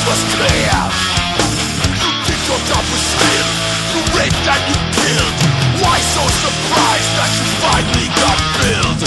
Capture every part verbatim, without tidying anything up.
was clear. You think your job was slim. You raped and you killed. Why so surprised that you finally got billed?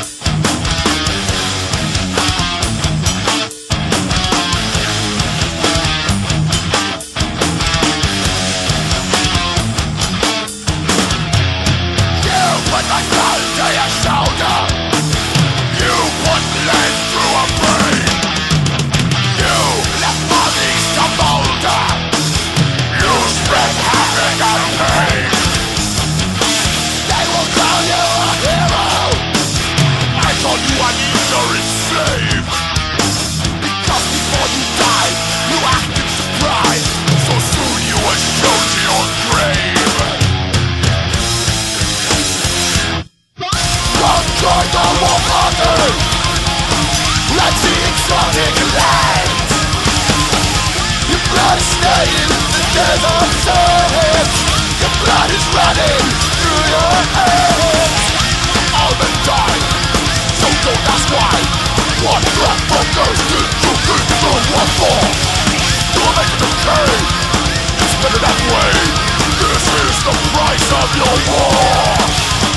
You put my gun to your shoulder. You put lead through a brain. You left bodies to molder. You spread havoc and pain. They will call you a hero. I told you an ignorant slave. Because before you died, you acted surprised. So soon you were shown to your grave. Come join the war party. Let's see exotic lands. Your blood is stained the desert sands. Your blood is running through your hands. All men die, so don't ask why. What the fuckers did you think the war for? You'll make it okay. It's better that way. This is the price of your war.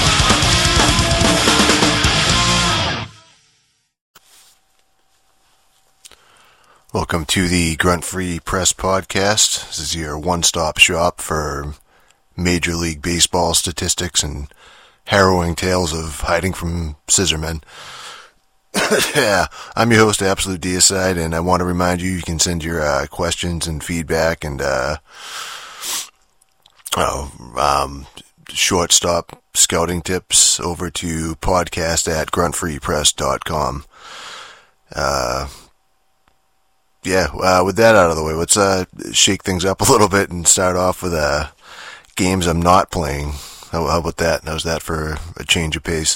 Welcome to the Grunt Free Press Podcast. This is your one-stop shop for Major League Baseball statistics and harrowing tales of hiding from scissormen. Yeah, I'm your host, Absolute Deicide, and I want to remind you you can send your uh, questions and feedback and uh, oh, um, shortstop scouting tips over to podcast at grunt free press dot com. Uh... Yeah, uh, with that out of the way, let's uh, shake things up a little bit and start off with uh, games I'm not playing. How, how about that? How's that for a change of pace?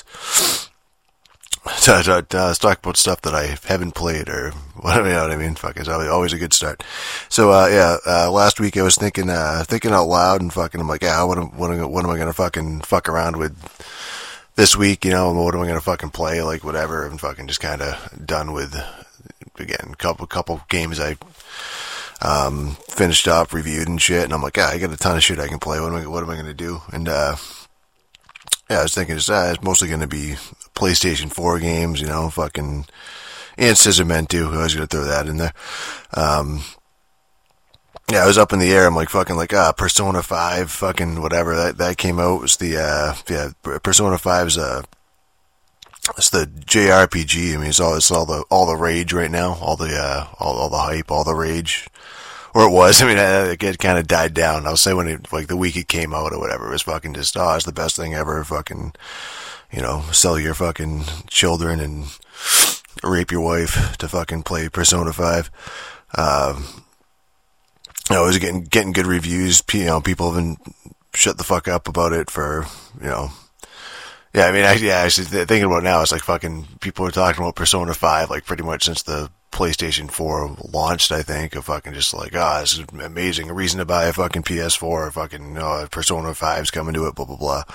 So, uh, let's talk about stuff that I haven't played, or whatever, you know what I mean? Fuck, it's always, always a good start. So, uh, yeah, uh, last week I was thinking, uh, thinking out loud and fucking, I'm like, yeah, what am, what am, what am I gonna fucking fuck around with this week, you know? What am I gonna fucking play, like, whatever, and fucking just kinda done with. Again, couple couple games I um, finished up, reviewed and shit, and I'm like, yeah, I got a ton of shit I can play. What am I, what am I going to do? And uh, yeah, I was thinking it's, uh, it's mostly going to be PlayStation four games, you know, fucking, and Scissormen too. I was going to throw that in there. Um, yeah, I was up in the air. I'm like, fucking, like, ah, Persona five, fucking whatever that that came out. It was the uh, yeah, Persona five's uh. It's the J R P G. I mean, it's all it's all the all the rage right now, all the uh, all all the hype, all the rage, or it was. I mean, it, it kind of died down. I'll say when it like the week it came out or whatever, it was fucking just oh, it's the best thing ever. Fucking, you know, sell your fucking children and rape your wife to fucking play Persona five. Um, you know, it was getting getting good reviews. You know, people have been shut the fuck up about it for you know. Yeah, I mean, I, yeah, actually, thinking about it now, it's like fucking, people were talking about Persona five, like, pretty much since the PlayStation four launched, I think, of fucking just like, ah, oh, this is amazing, a reason to buy a fucking P S four, fucking, oh, Persona five's coming to it, blah, blah, blah.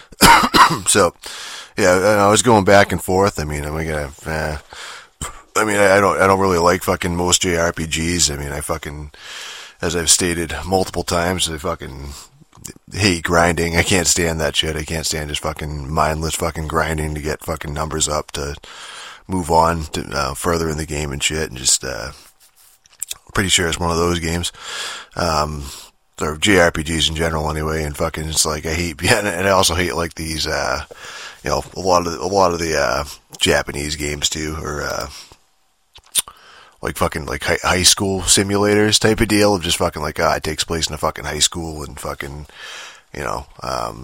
So, yeah, I was going back and forth. I mean, I'm gonna, eh, I mean, I don't, I don't really like fucking most J R P Gs. I mean, I fucking, as I've stated multiple times, I fucking hate grinding. I can't stand that shit. I can't stand just fucking mindless fucking grinding to get fucking numbers up to move on to uh, further in the game and shit. And just, uh, pretty sure it's one of those games. Um, or J R P Gs in general anyway. And fucking, it's like, I hate, yeah, and I also hate like these, uh, you know, a lot of the, a lot of the, uh, Japanese games too, or, uh, like fucking like high, high school simulators type of deal of just fucking like, ah, it takes place in a fucking high school and fucking, you know, um,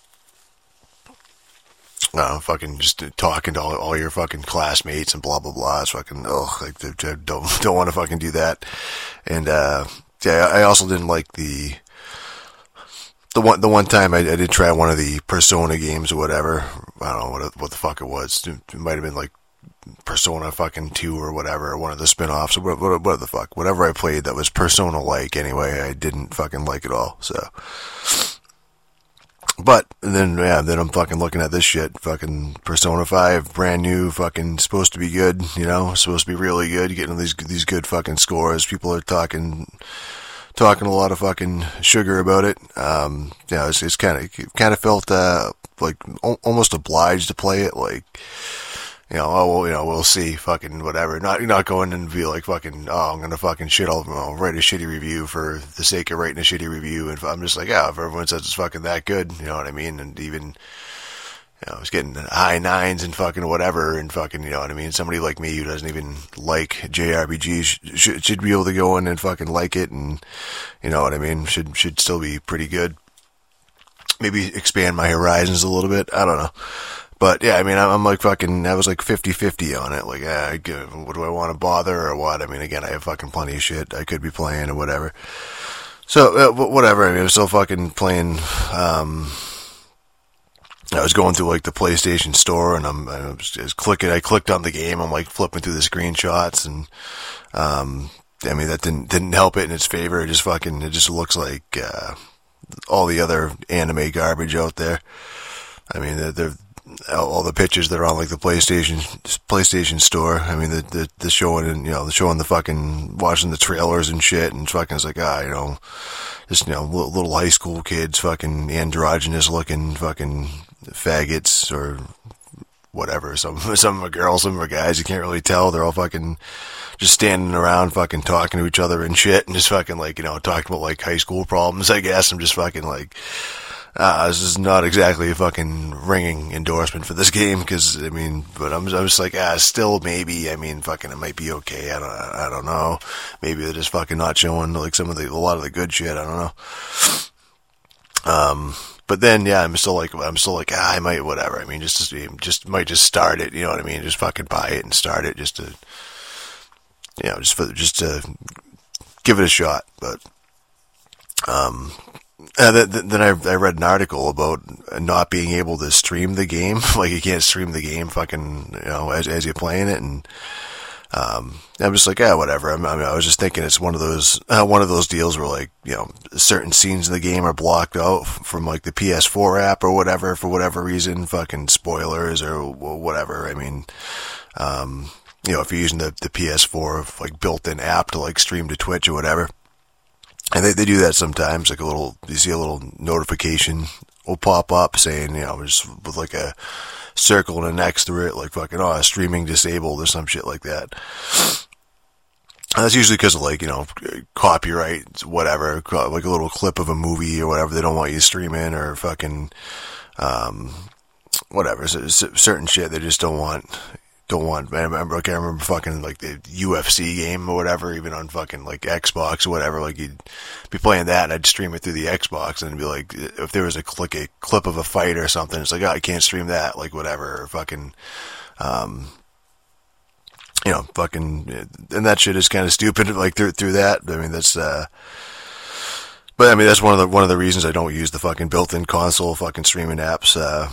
uh, fucking just talking to all, all your fucking classmates and blah, blah, blah. It's fucking, ugh, like, don't, don't want to fucking do that. And, uh, yeah, I also didn't like the, the one, the one time I, I did try one of the Persona games or whatever. I don't know what, what the fuck it was. It might have been like Persona fucking two or whatever, or one of the spin-offs, or what, what, what the fuck. Whatever I played that was Persona-like anyway, I didn't fucking like it all, so. But then, yeah, then I'm fucking looking at this shit. Fucking Persona five, brand new, fucking supposed to be good, you know, supposed to be really good. You're getting these these good fucking scores. People are talking talking a lot of fucking sugar about it. Um, yeah, it's, it's kind of kind of felt uh, like o- almost obliged to play it, like. You know, oh, well, you know, we'll see, fucking whatever. Not, not going and be like, fucking, oh, I'm gonna fucking shit all, I'll write a shitty review for the sake of writing a shitty review. And I'm just like, yeah, if everyone says it's fucking that good, you know what I mean? And even, you know, it's getting high nines and fucking whatever, and fucking, you know what I mean? Somebody like me who doesn't even like J R P Gs should, should be able to go in and fucking like it, and, you know what I mean? Should, should still be pretty good. Maybe expand my horizons a little bit. I don't know. But, yeah, I mean, I'm like fucking, I was like fifty-fifty on it. Like, yeah, what do I want to bother or what? I mean, again, I have fucking plenty of shit I could be playing or whatever. So, uh, whatever. I mean, I was still fucking playing, um, I was going through like the PlayStation Store and I'm, I was just clicking, I clicked on the game. I'm like flipping through the screenshots and, um, I mean, that didn't, didn't help it in its favor. It just fucking, it just looks like, uh, all the other anime garbage out there. I mean, they're, they're all the pictures that are on like the PlayStation PlayStation Store. I mean, the the, the showing and you know the showing the fucking watching the trailers and shit, and fucking it's like ah, you know, just you know little, little high school kids, fucking androgynous looking fucking faggots or whatever. Some some of them are girls, some of them are guys. You can't really tell. They're all fucking just standing around, fucking talking to each other and shit, and just fucking like you know talking about like high school problems. I guess I'm just fucking like. Uh, this is not exactly a fucking ringing endorsement for this game, because, I mean, but I'm, I'm just like, ah, still, maybe, I mean, fucking, it might be okay, I don't, I don't know, maybe they're just fucking not showing, like, some of the, a lot of the good shit, I don't know, um, but then, yeah, I'm still like, I'm still like, ah, I might, whatever, I mean, just, just, might just start it, you know what I mean, just fucking buy it and start it, just to, you know, just for, just to give it a shot, but, um, Uh, then I, I read an article about not being able to stream the game. Like, you can't stream the game fucking, you know, as, as you're playing it. And, um, I'm just like, yeah, whatever. I mean, I was just thinking it's one of those, uh, one of those deals where like, you know, certain scenes in the game are blocked out from like the P S four app or whatever, for whatever reason, fucking spoilers or whatever. I mean, um, you know, if you're using the, the P S four, like built-in app to like stream to Twitch or whatever. And they, they do that sometimes, like a little, you see a little notification will pop up saying, you know, just with like a circle and an X through it, like fucking, oh, streaming disabled or some shit like that. And that's usually because of like, you know, copyright, whatever, like a little clip of a movie or whatever they don't want you streaming or fucking, um, whatever, so, certain shit they just don't want. Don't want, I remember, like, I remember fucking, like, the U F C game or whatever, even on fucking, like, Xbox or whatever, like, you'd be playing that and I'd stream it through the Xbox and it'd be like, if there was a click, a clip of a fight or something, it's like, oh, I can't stream that, like, whatever, or fucking, um, you know, fucking, and that shit is kind of stupid, like, through, through that, I mean, that's, uh, but, I mean, that's one of the, one of the reasons I don't use the fucking built-in console fucking streaming apps, uh,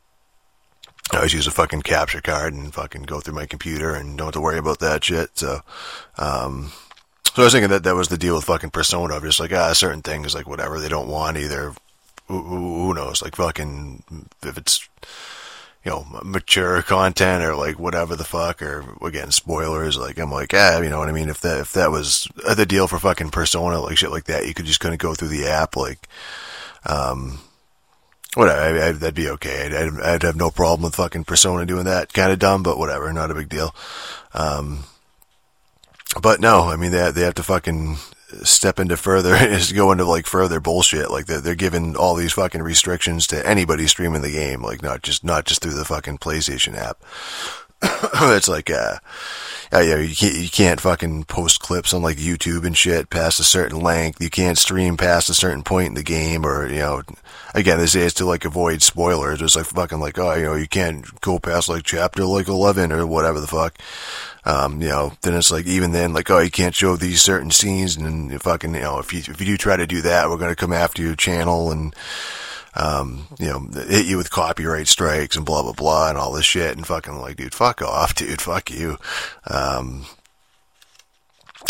I always use a fucking capture card and fucking go through my computer and don't have to worry about that shit. So, um, so I was thinking that that was the deal with fucking Persona. I'm just like, ah, certain things, like whatever they don't want either. Who, who knows? Like fucking, if it's, you know, mature content or like whatever the fuck, or again, spoilers, like I'm like, ah, you know what I mean? If that, if that was the deal for fucking Persona, like shit like that, you could just kind of go through the app, like, um, whatever, I, I, that'd be okay. I'd, I'd, I'd have no problem with fucking Persona doing that. Kind of dumb, but whatever, not a big deal. Um, but no, I mean, they, they have to fucking step into further, just go into like further bullshit. Like they're, they're giving all these fucking restrictions to anybody streaming the game, like not just, not just through the fucking PlayStation app. It's like, uh, uh, yeah, you can't, you can't fucking post clips on like YouTube and shit past a certain length. You can't stream past a certain point in the game, or, you know, again, they say it's to like avoid spoilers. It's like fucking like, oh, you know, you can't go past like chapter like eleven or whatever the fuck. Um, you know, then it's like, even then, like, oh, you can't show these certain scenes, and then fucking, you know, if you, if you do try to do that, we're gonna come after your channel and, um, you know, hit you with copyright strikes and blah, blah, blah, and all this shit, and fucking like, dude, fuck off, dude, fuck you. Um,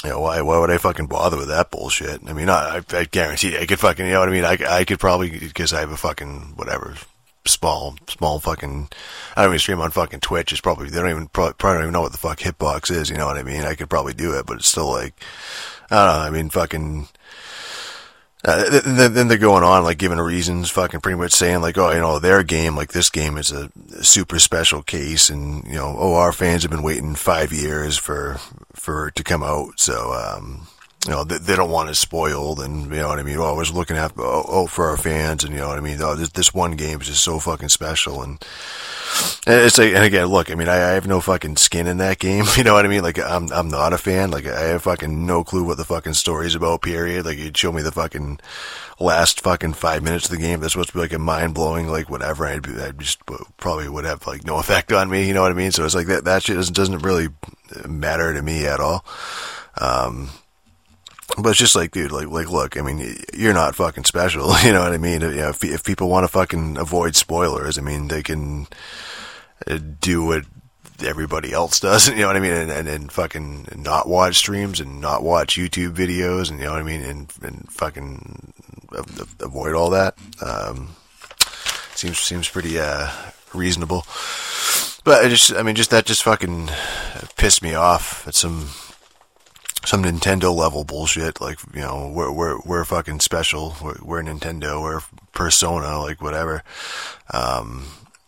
You know, why, why would I fucking bother with that bullshit? I mean, I, I guarantee I could fucking, you know what I mean? I, I could probably, because I have a fucking, whatever, small, small fucking, I don't even stream on fucking Twitch. It's probably, they don't even, probably, probably don't even know what the fuck Hitbox is, you know what I mean? I could probably do it, but it's still like, I don't know, I mean, fucking, Uh, then, then they're going on, like, giving reasons, fucking pretty much saying, like, oh, you know, their game, like, this game is a super special case, and, you know, oh, our fans have been waiting five years for, for it to come out, so, um, you know, they, they don't want it spoiled, and, you know what I mean, oh, I was looking at, oh, oh, for our fans, and, you know what I mean, oh, this, this one game is just so fucking special, and, and it's like, and again, look, I mean, I, I have no fucking skin in that game, you know what I mean, like, I'm, I'm not a fan, like, I have fucking no clue what the fucking story's about, period, like, you'd show me the fucking last fucking five minutes of the game, that's supposed to be, like, a mind-blowing, like, whatever, I'd, be, I'd just, probably would have, like, no effect on me, you know what I mean, so it's like, that, that shit doesn't, doesn't really matter to me at all, um, but it's just like, dude, like, like, look, I mean, you're not fucking special, you know what I mean? You know, if, if people want to fucking avoid spoilers, I mean, they can do what everybody else does, you know what I mean? And, and, and fucking not watch streams and not watch YouTube videos, and you know what I mean? And, and fucking avoid all that. Um, seems, seems pretty, uh, reasonable. But I just, I mean, just, that just fucking pissed me off at some, some Nintendo level bullshit, like, you know, we're, we're, we're fucking special, we're, we're Nintendo, we're Persona, like, whatever. Um,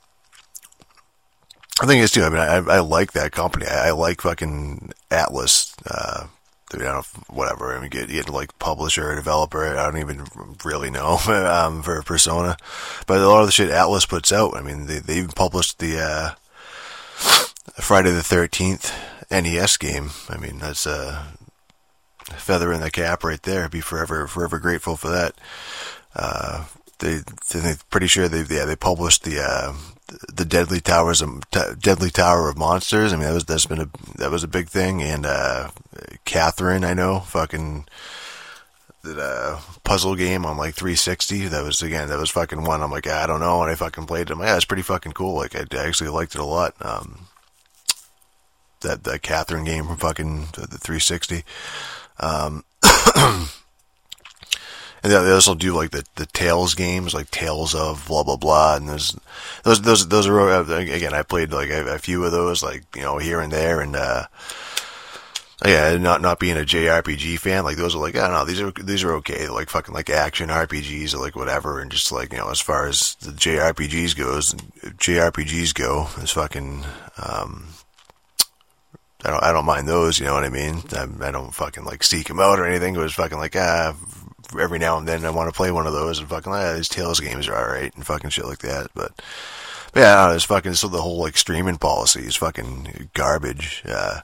I think it's too, I mean, I, I like that company, I, I like fucking Atlus, uh, you know, whatever, I mean, get, get like publisher or developer, I don't even really know, um, for Persona, but a lot of the shit Atlus puts out, I mean, they, they even published the, uh, Friday the thirteenth N E S game, I mean, that's, uh, feather in the cap right there. Be forever, forever grateful for that. Uh, they, they're pretty sure they, yeah, they published the, uh, the Deadly Towers of, T- Deadly Tower of Monsters. I mean, that was, that's been a, that was a big thing. And, uh, Catherine, I know, fucking, the, uh, puzzle game on like three sixty. That was, again, that was fucking one. I'm like, I don't know. And I fucking played it. I'm like, yeah, it's pretty fucking cool. Like, I actually liked it a lot. Um, that, that Catherine game from fucking the, the three sixty. Um, and they also do like the, the Tales games, like Tales of blah, blah, blah. And there's, those, those, those are, again, I played like a, a few of those, like, you know, here and there. And, uh, yeah, not, not being a J R P G fan, like those are like, I don't know, these are, these are okay. They're like fucking like action R P Gs or like whatever. And just like, you know, as far as the J R P Gs goes, J R P Gs go, is fucking, um, I don't, I don't mind those, you know what I mean? I, I don't fucking, like, seek them out or anything. It was fucking like, ah, every now and then I want to play one of those, and fucking, ah, these Tales games are alright, and fucking shit like that, but, but yeah, I don't know, it's fucking, so the whole, like, streaming policy is fucking garbage, uh,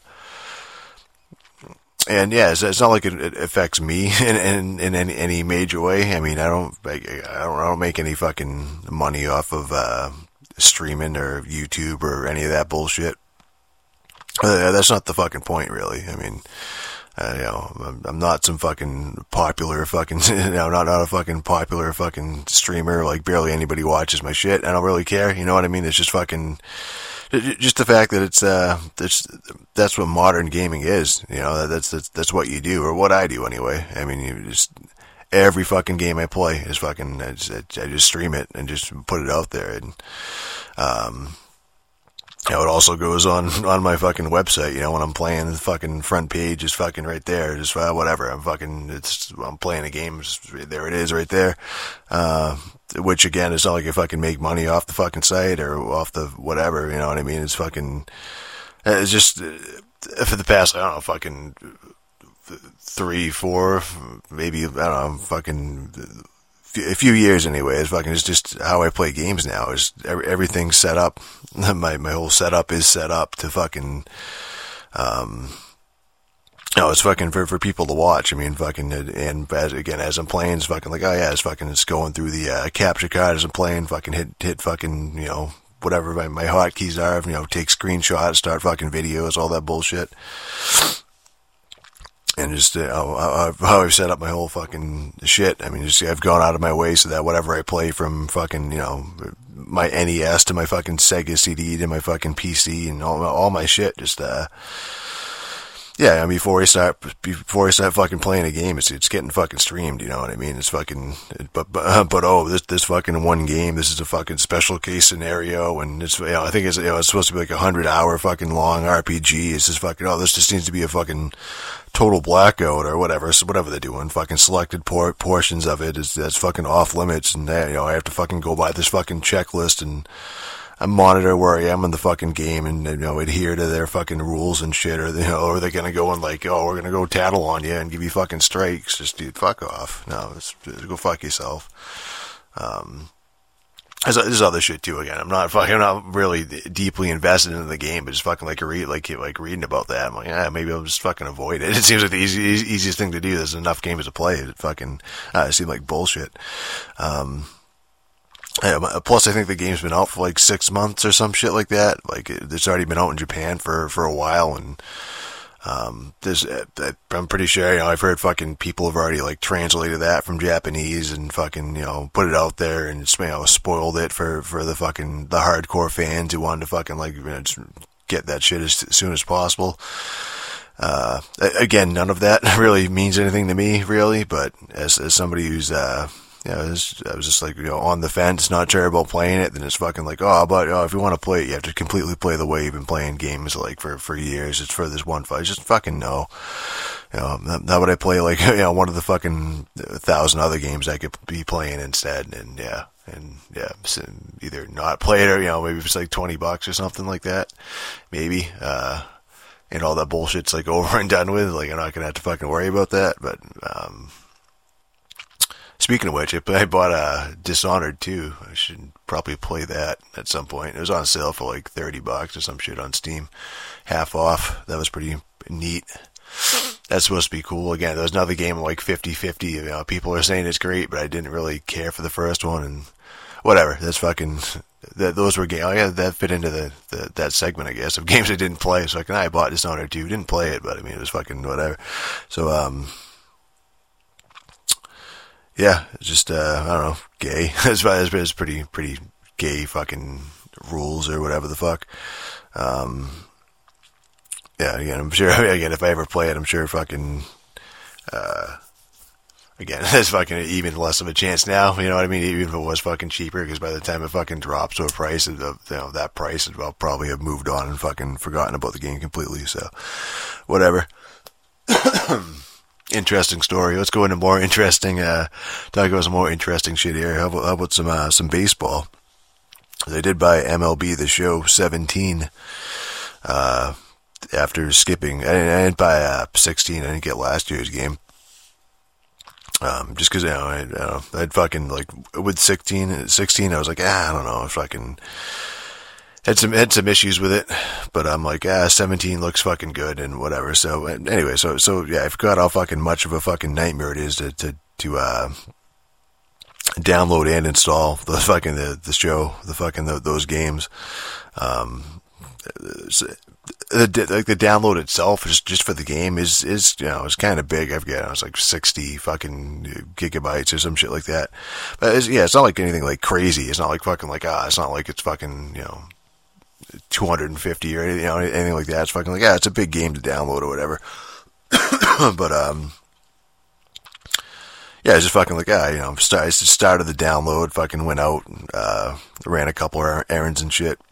and yeah, it's, it's not like it, it affects me in, in, in any, any major way. I mean, I don't, I, I don't, I don't make any fucking money off of, uh, streaming or YouTube or any of that bullshit. Uh, that's not the fucking point, really. I mean, uh, you know, I'm, I'm not some fucking popular fucking, you know, not, not a fucking popular fucking streamer, like barely anybody watches my shit. I don't really care, you know what I mean? It's just fucking, just the fact that it's, uh, that's, that's what modern gaming is, you know, that's, that's, that's what you do, or what I do anyway. I mean, you just, every fucking game I play is fucking, I just, I just stream it and just put it out there, and, um, you know, it also goes on, on my fucking website, you know, when I'm playing, the fucking front page is fucking right there, just, uh, whatever, I'm fucking, it's, I'm playing a game, there it is right there, uh, which again, it's not like if I can make money off the fucking site, or off the whatever, you know what I mean, it's fucking, it's just, for the past, I don't know, fucking three, four, maybe, I don't know, fucking, a few years anyway, it's fucking, it's just how I play games now, is everything's set up, my, my whole setup is set up to fucking, um, no, it's fucking for, for people to watch, I mean, fucking, and as, again, as I'm playing, it's fucking like, oh yeah, it's fucking, it's going through the, uh, capture card as I'm playing, fucking hit, hit fucking, you know, whatever my, my hotkeys are, you know, take screenshots, start fucking videos, all that bullshit. And just uh, how, how I've set up my whole fucking shit. I mean, just I've gone out of my way so that whatever I play, from fucking, you know, my N E S to my fucking Sega C D to my fucking P C and all all my shit, just uh, yeah, I mean, before I start, before I start fucking playing a game, it's it's getting fucking streamed. You know what I mean? It's fucking, but but, but oh, this this fucking one game. This is a fucking special case scenario, and it's, you know, I think it's, you know, it's supposed to be like a hundred hour fucking long R P G. It's just fucking, oh, this just seems to be a fucking total blackout or whatever. So whatever they're doing, fucking selected por- portions of it is that's fucking off limits, and uh, you know, I have to fucking go by this fucking checklist and I monitor where I am in the fucking game and, you know, adhere to their fucking rules and shit, or, you know, or they're gonna go and like, oh, we're gonna go tattle on you and give you fucking strikes. Just, dude, fuck off. No, it's, go fuck yourself. Um, there's, there's other shit too. Again, I'm not fucking, I'm not really deeply invested in the game, but just fucking like read, like, like reading about that. I'm like, yeah, maybe I'll just fucking avoid it. It seems like the easy, easiest thing to do. There's enough games to play. It fucking, uh, it seemed like bullshit. Um, Yeah, plus, I think the game's been out for like six months or some shit like that. Like, it's already been out in Japan for, for a while, and um, there's, I'm pretty sure, you know, I've heard fucking people have already like translated that from Japanese and fucking, you know, put it out there and, you know, spoiled it for, for the fucking, the hardcore fans who wanted to fucking like, you know, get that shit as soon as possible. Uh, again, none of that really means anything to me, really, but as, as somebody who's, uh, Yeah, I was, I was just like, you know, on the fence, not sure about playing it. Then it's fucking like, oh, but oh, if you want to play it, you have to completely play the way you've been playing games like for, for years. It's for this one fight. Just fucking no. You know, that would I play like, you know, one of the fucking thousand other games I could be playing instead. And yeah, and yeah, either not play it or, you know, maybe it's like twenty bucks or something like that. Maybe, uh, and all that bullshit's like over and done with. Like, I'm not going to have to fucking worry about that. But, um, speaking of which, I bought uh, Dishonored two. I should probably play that at some point. It was on sale for like thirty bucks or some shit on Steam. Half off. That was pretty neat. That's supposed to be cool. Again, there was another game like fifty-fifty. You know, people are saying it's great, but I didn't really care for the first one. And whatever. That's fucking... That, those were games. Yeah, that fit into the, the that segment, I guess, of games I didn't play. So like, I bought Dishonored two. Didn't play it, but I mean, it was fucking whatever. So, um... yeah, it's just, uh, I don't know, gay. it's, it's pretty, pretty gay fucking rules or whatever the fuck. Um, yeah, again, I'm sure, again, if I ever play it, I'm sure fucking, uh, again, there's fucking even less of a chance now, you know what I mean? Even if it was fucking cheaper, because by the time it fucking drops to a price, of, you know, that price, I'll probably have moved on and fucking forgotten about the game completely, so, whatever. Interesting story. Let's go into more interesting, uh, talk about some more interesting shit here. How about, how about some, uh, some baseball? They did buy M L B The Show seventeen, uh, after skipping. I didn't, I didn't buy, uh, sixteen. I didn't get last year's game. Um, just cause, you know, I, I don't know, I'd fucking, like, with sixteen, sixteen, I was like, ah, I don't know, fucking, Had some had some issues with it, but I'm like, ah, seventeen looks fucking good and whatever. So anyway, so so yeah, I forgot how fucking much of a fucking nightmare it is to to to uh, download and install the fucking the, the show, the fucking the, those games. Um, the like the download itself, just just for the game, is is you know, it's kind of big. I forget, it was like sixty fucking gigabytes or some shit like that. But it's, yeah, it's not like anything like crazy. It's not like fucking like ah, it's not like it's fucking, you know, two hundred fifty or anything, you know, anything like that. It's fucking like, yeah, it's a big game to download or whatever. But, um, yeah, it's just fucking like, ah, you know, start, I started the download, fucking went out, uh, ran a couple of errands and shit.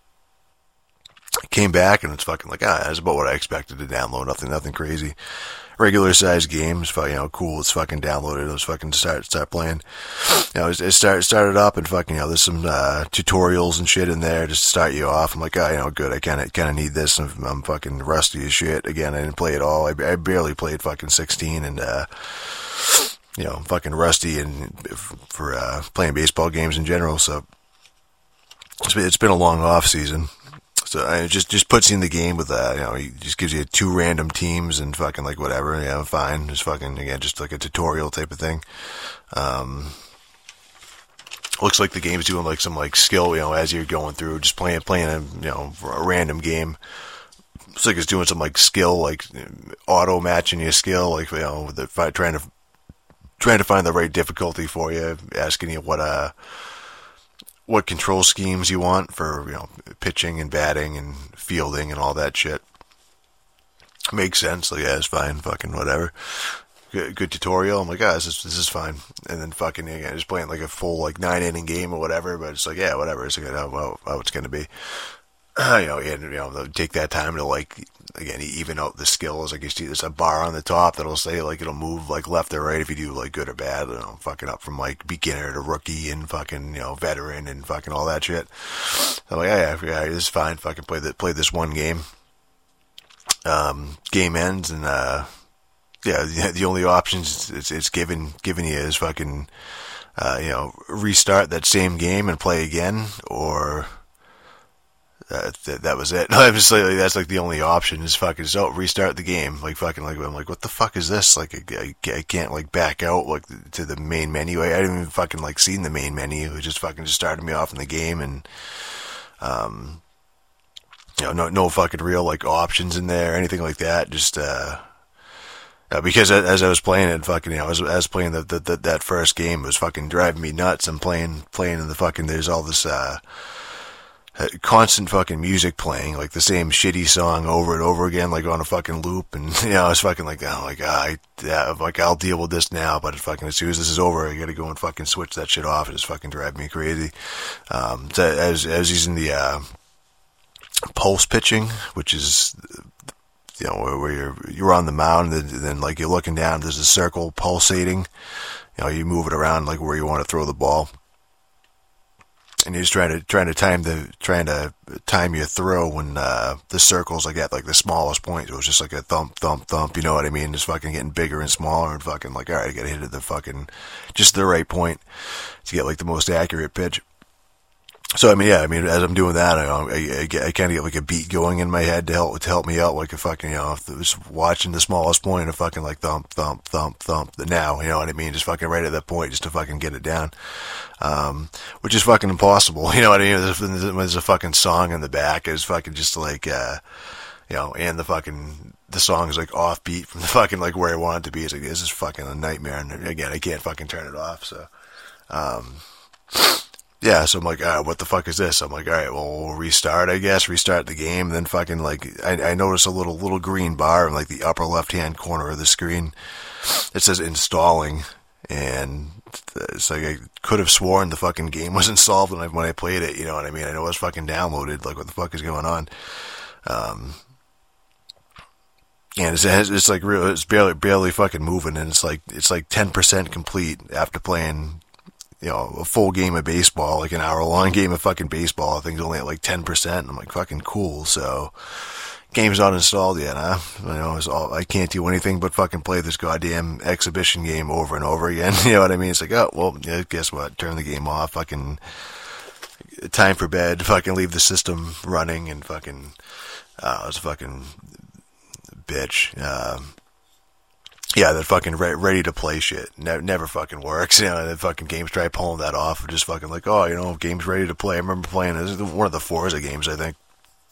Came back and it's fucking like, ah, that's about what I expected to download. Nothing, nothing crazy. Regular sized games, you know, cool. It's fucking downloaded. It was fucking start, start playing. You know, it started, started up and fucking, you know, there's some, uh, tutorials and shit in there just to start you off. I'm like, oh, you know, good. I kind of, kind of need this. I'm, I'm fucking rusty as shit. Again, I didn't play it all. I, I barely played fucking sixteen and, uh, you know, fucking rusty and for, uh, playing baseball games in general. So it's been, it's been a long off season. So it just just puts you in the game with uh, you know, he just gives you two random teams and fucking like whatever, yeah, fine, just fucking again, just like a tutorial type of thing. Um, looks like the game's doing like some like skill, you know, as you're going through, just playing playing a you know a random game. Looks like it's doing some like skill, like auto matching your skill, like you know, the, trying to trying to find the right difficulty for you, asking you what uh. what control schemes you want for, you know, pitching and batting and fielding and all that shit. makes sense. Like, yeah, it's fine. Fucking whatever. Good, good tutorial. I'm like, ah, this is, this is fine. And then fucking, again, just playing like a full, like, nine inning game or whatever, but it's like, yeah, whatever. It's like, how, how it's gonna be. Uh, you know, and, you know, take that time to, like, again, even out the skills. Like, you see there's a bar on the top that'll say, like, it'll move, like, left or right if you do, like, good or bad. You know, fucking up from, like, beginner to rookie and fucking, you know, veteran and fucking all that shit. So I'm like, yeah, yeah, yeah, this is fine. Fucking play, the, play this one game. Um, game ends and, uh, yeah, the only options it's, it's given given you is fucking, uh, you know, restart that same game and play again, or uh, th- that was it. I'm just like, that's like the only option is fucking so restart the game. Like fucking like I'm like, what the fuck is this? Like I, I can't like back out like to the main menu. I, I didn't even fucking like seen the main menu. It just fucking just started me off in the game, and um, you know, no no fucking real like options in there, anything like that. Just uh. Uh, because as I was playing it, fucking, you know, as I was playing the, the, the that first game, it was fucking driving me nuts. I'm playing, playing in the fucking, there's all this, uh, constant fucking music playing, like the same shitty song over and over again, like on a fucking loop. And, you know, I was fucking like, oh my god, I, yeah, like, I'll deal with this now, but fucking as soon as this is over, I gotta go and fucking switch that shit off. It's fucking driving me crazy. Um, so I was, I was using the, uh, pulse pitching, which is, you know, where, where you're you're on the mound, and then like you're looking down, there's a circle pulsating. You know, you move it around like where you want to throw the ball, and you're just trying to trying to time the trying to time your throw when uh, the circle's like at like the smallest point. So it was just like a thump, thump, thump. You know what I mean? Just fucking getting bigger and smaller, and fucking like, all right, I gotta hit it at the fucking just the right point to get like the most accurate pitch. So I mean, yeah, I mean, as I'm doing that, I I, I, I kind of get like a beat going in my head to help to help me out, like a fucking, you know, if it was watching the smallest point of fucking like thump, thump, thump, thump. The now, you know what I mean? Just fucking right at that point, just to fucking get it down, um, which is fucking impossible. You know what I mean? There's, there's a fucking song in the back. It's fucking just like, uh, you know, and the fucking the song is like offbeat from the fucking like where I want it to be. It's like, this is fucking a nightmare. And again, I can't fucking turn it off. So, um. Yeah, so I'm like, ah, what the fuck is this? I'm like, all right, well, we'll restart, I guess, restart the game. And then fucking, like, I, I noticed a little little green bar in, like, the upper left-hand corner of the screen. It says installing, and it's like I could have sworn the fucking game was installed when I, when I played it, you know what I mean? I know it was fucking downloaded, like, what the fuck is going on? Um, and it's, it's like, real, it's barely, barely fucking moving, and it's like, it's like ten percent complete after playing, you know, a full game of baseball, like an hour-long game of fucking baseball. I think it's only at like ten percent. I'm like, fucking cool. So, game's not installed yet, huh? You know, it's all, I can't do anything but fucking play this goddamn exhibition game over and over again. You know what I mean? It's like, oh, well, yeah, guess what? Turn the game off. Fucking time for bed. Fucking leave the system running and fucking, uh, it's a fucking bitch. Um, Yeah, that fucking re- ready to play shit ne- never fucking works. You know, the fucking games try pulling that off. Just fucking like, oh, you know, game's ready to play. I remember playing this is one of the Forza games, I think.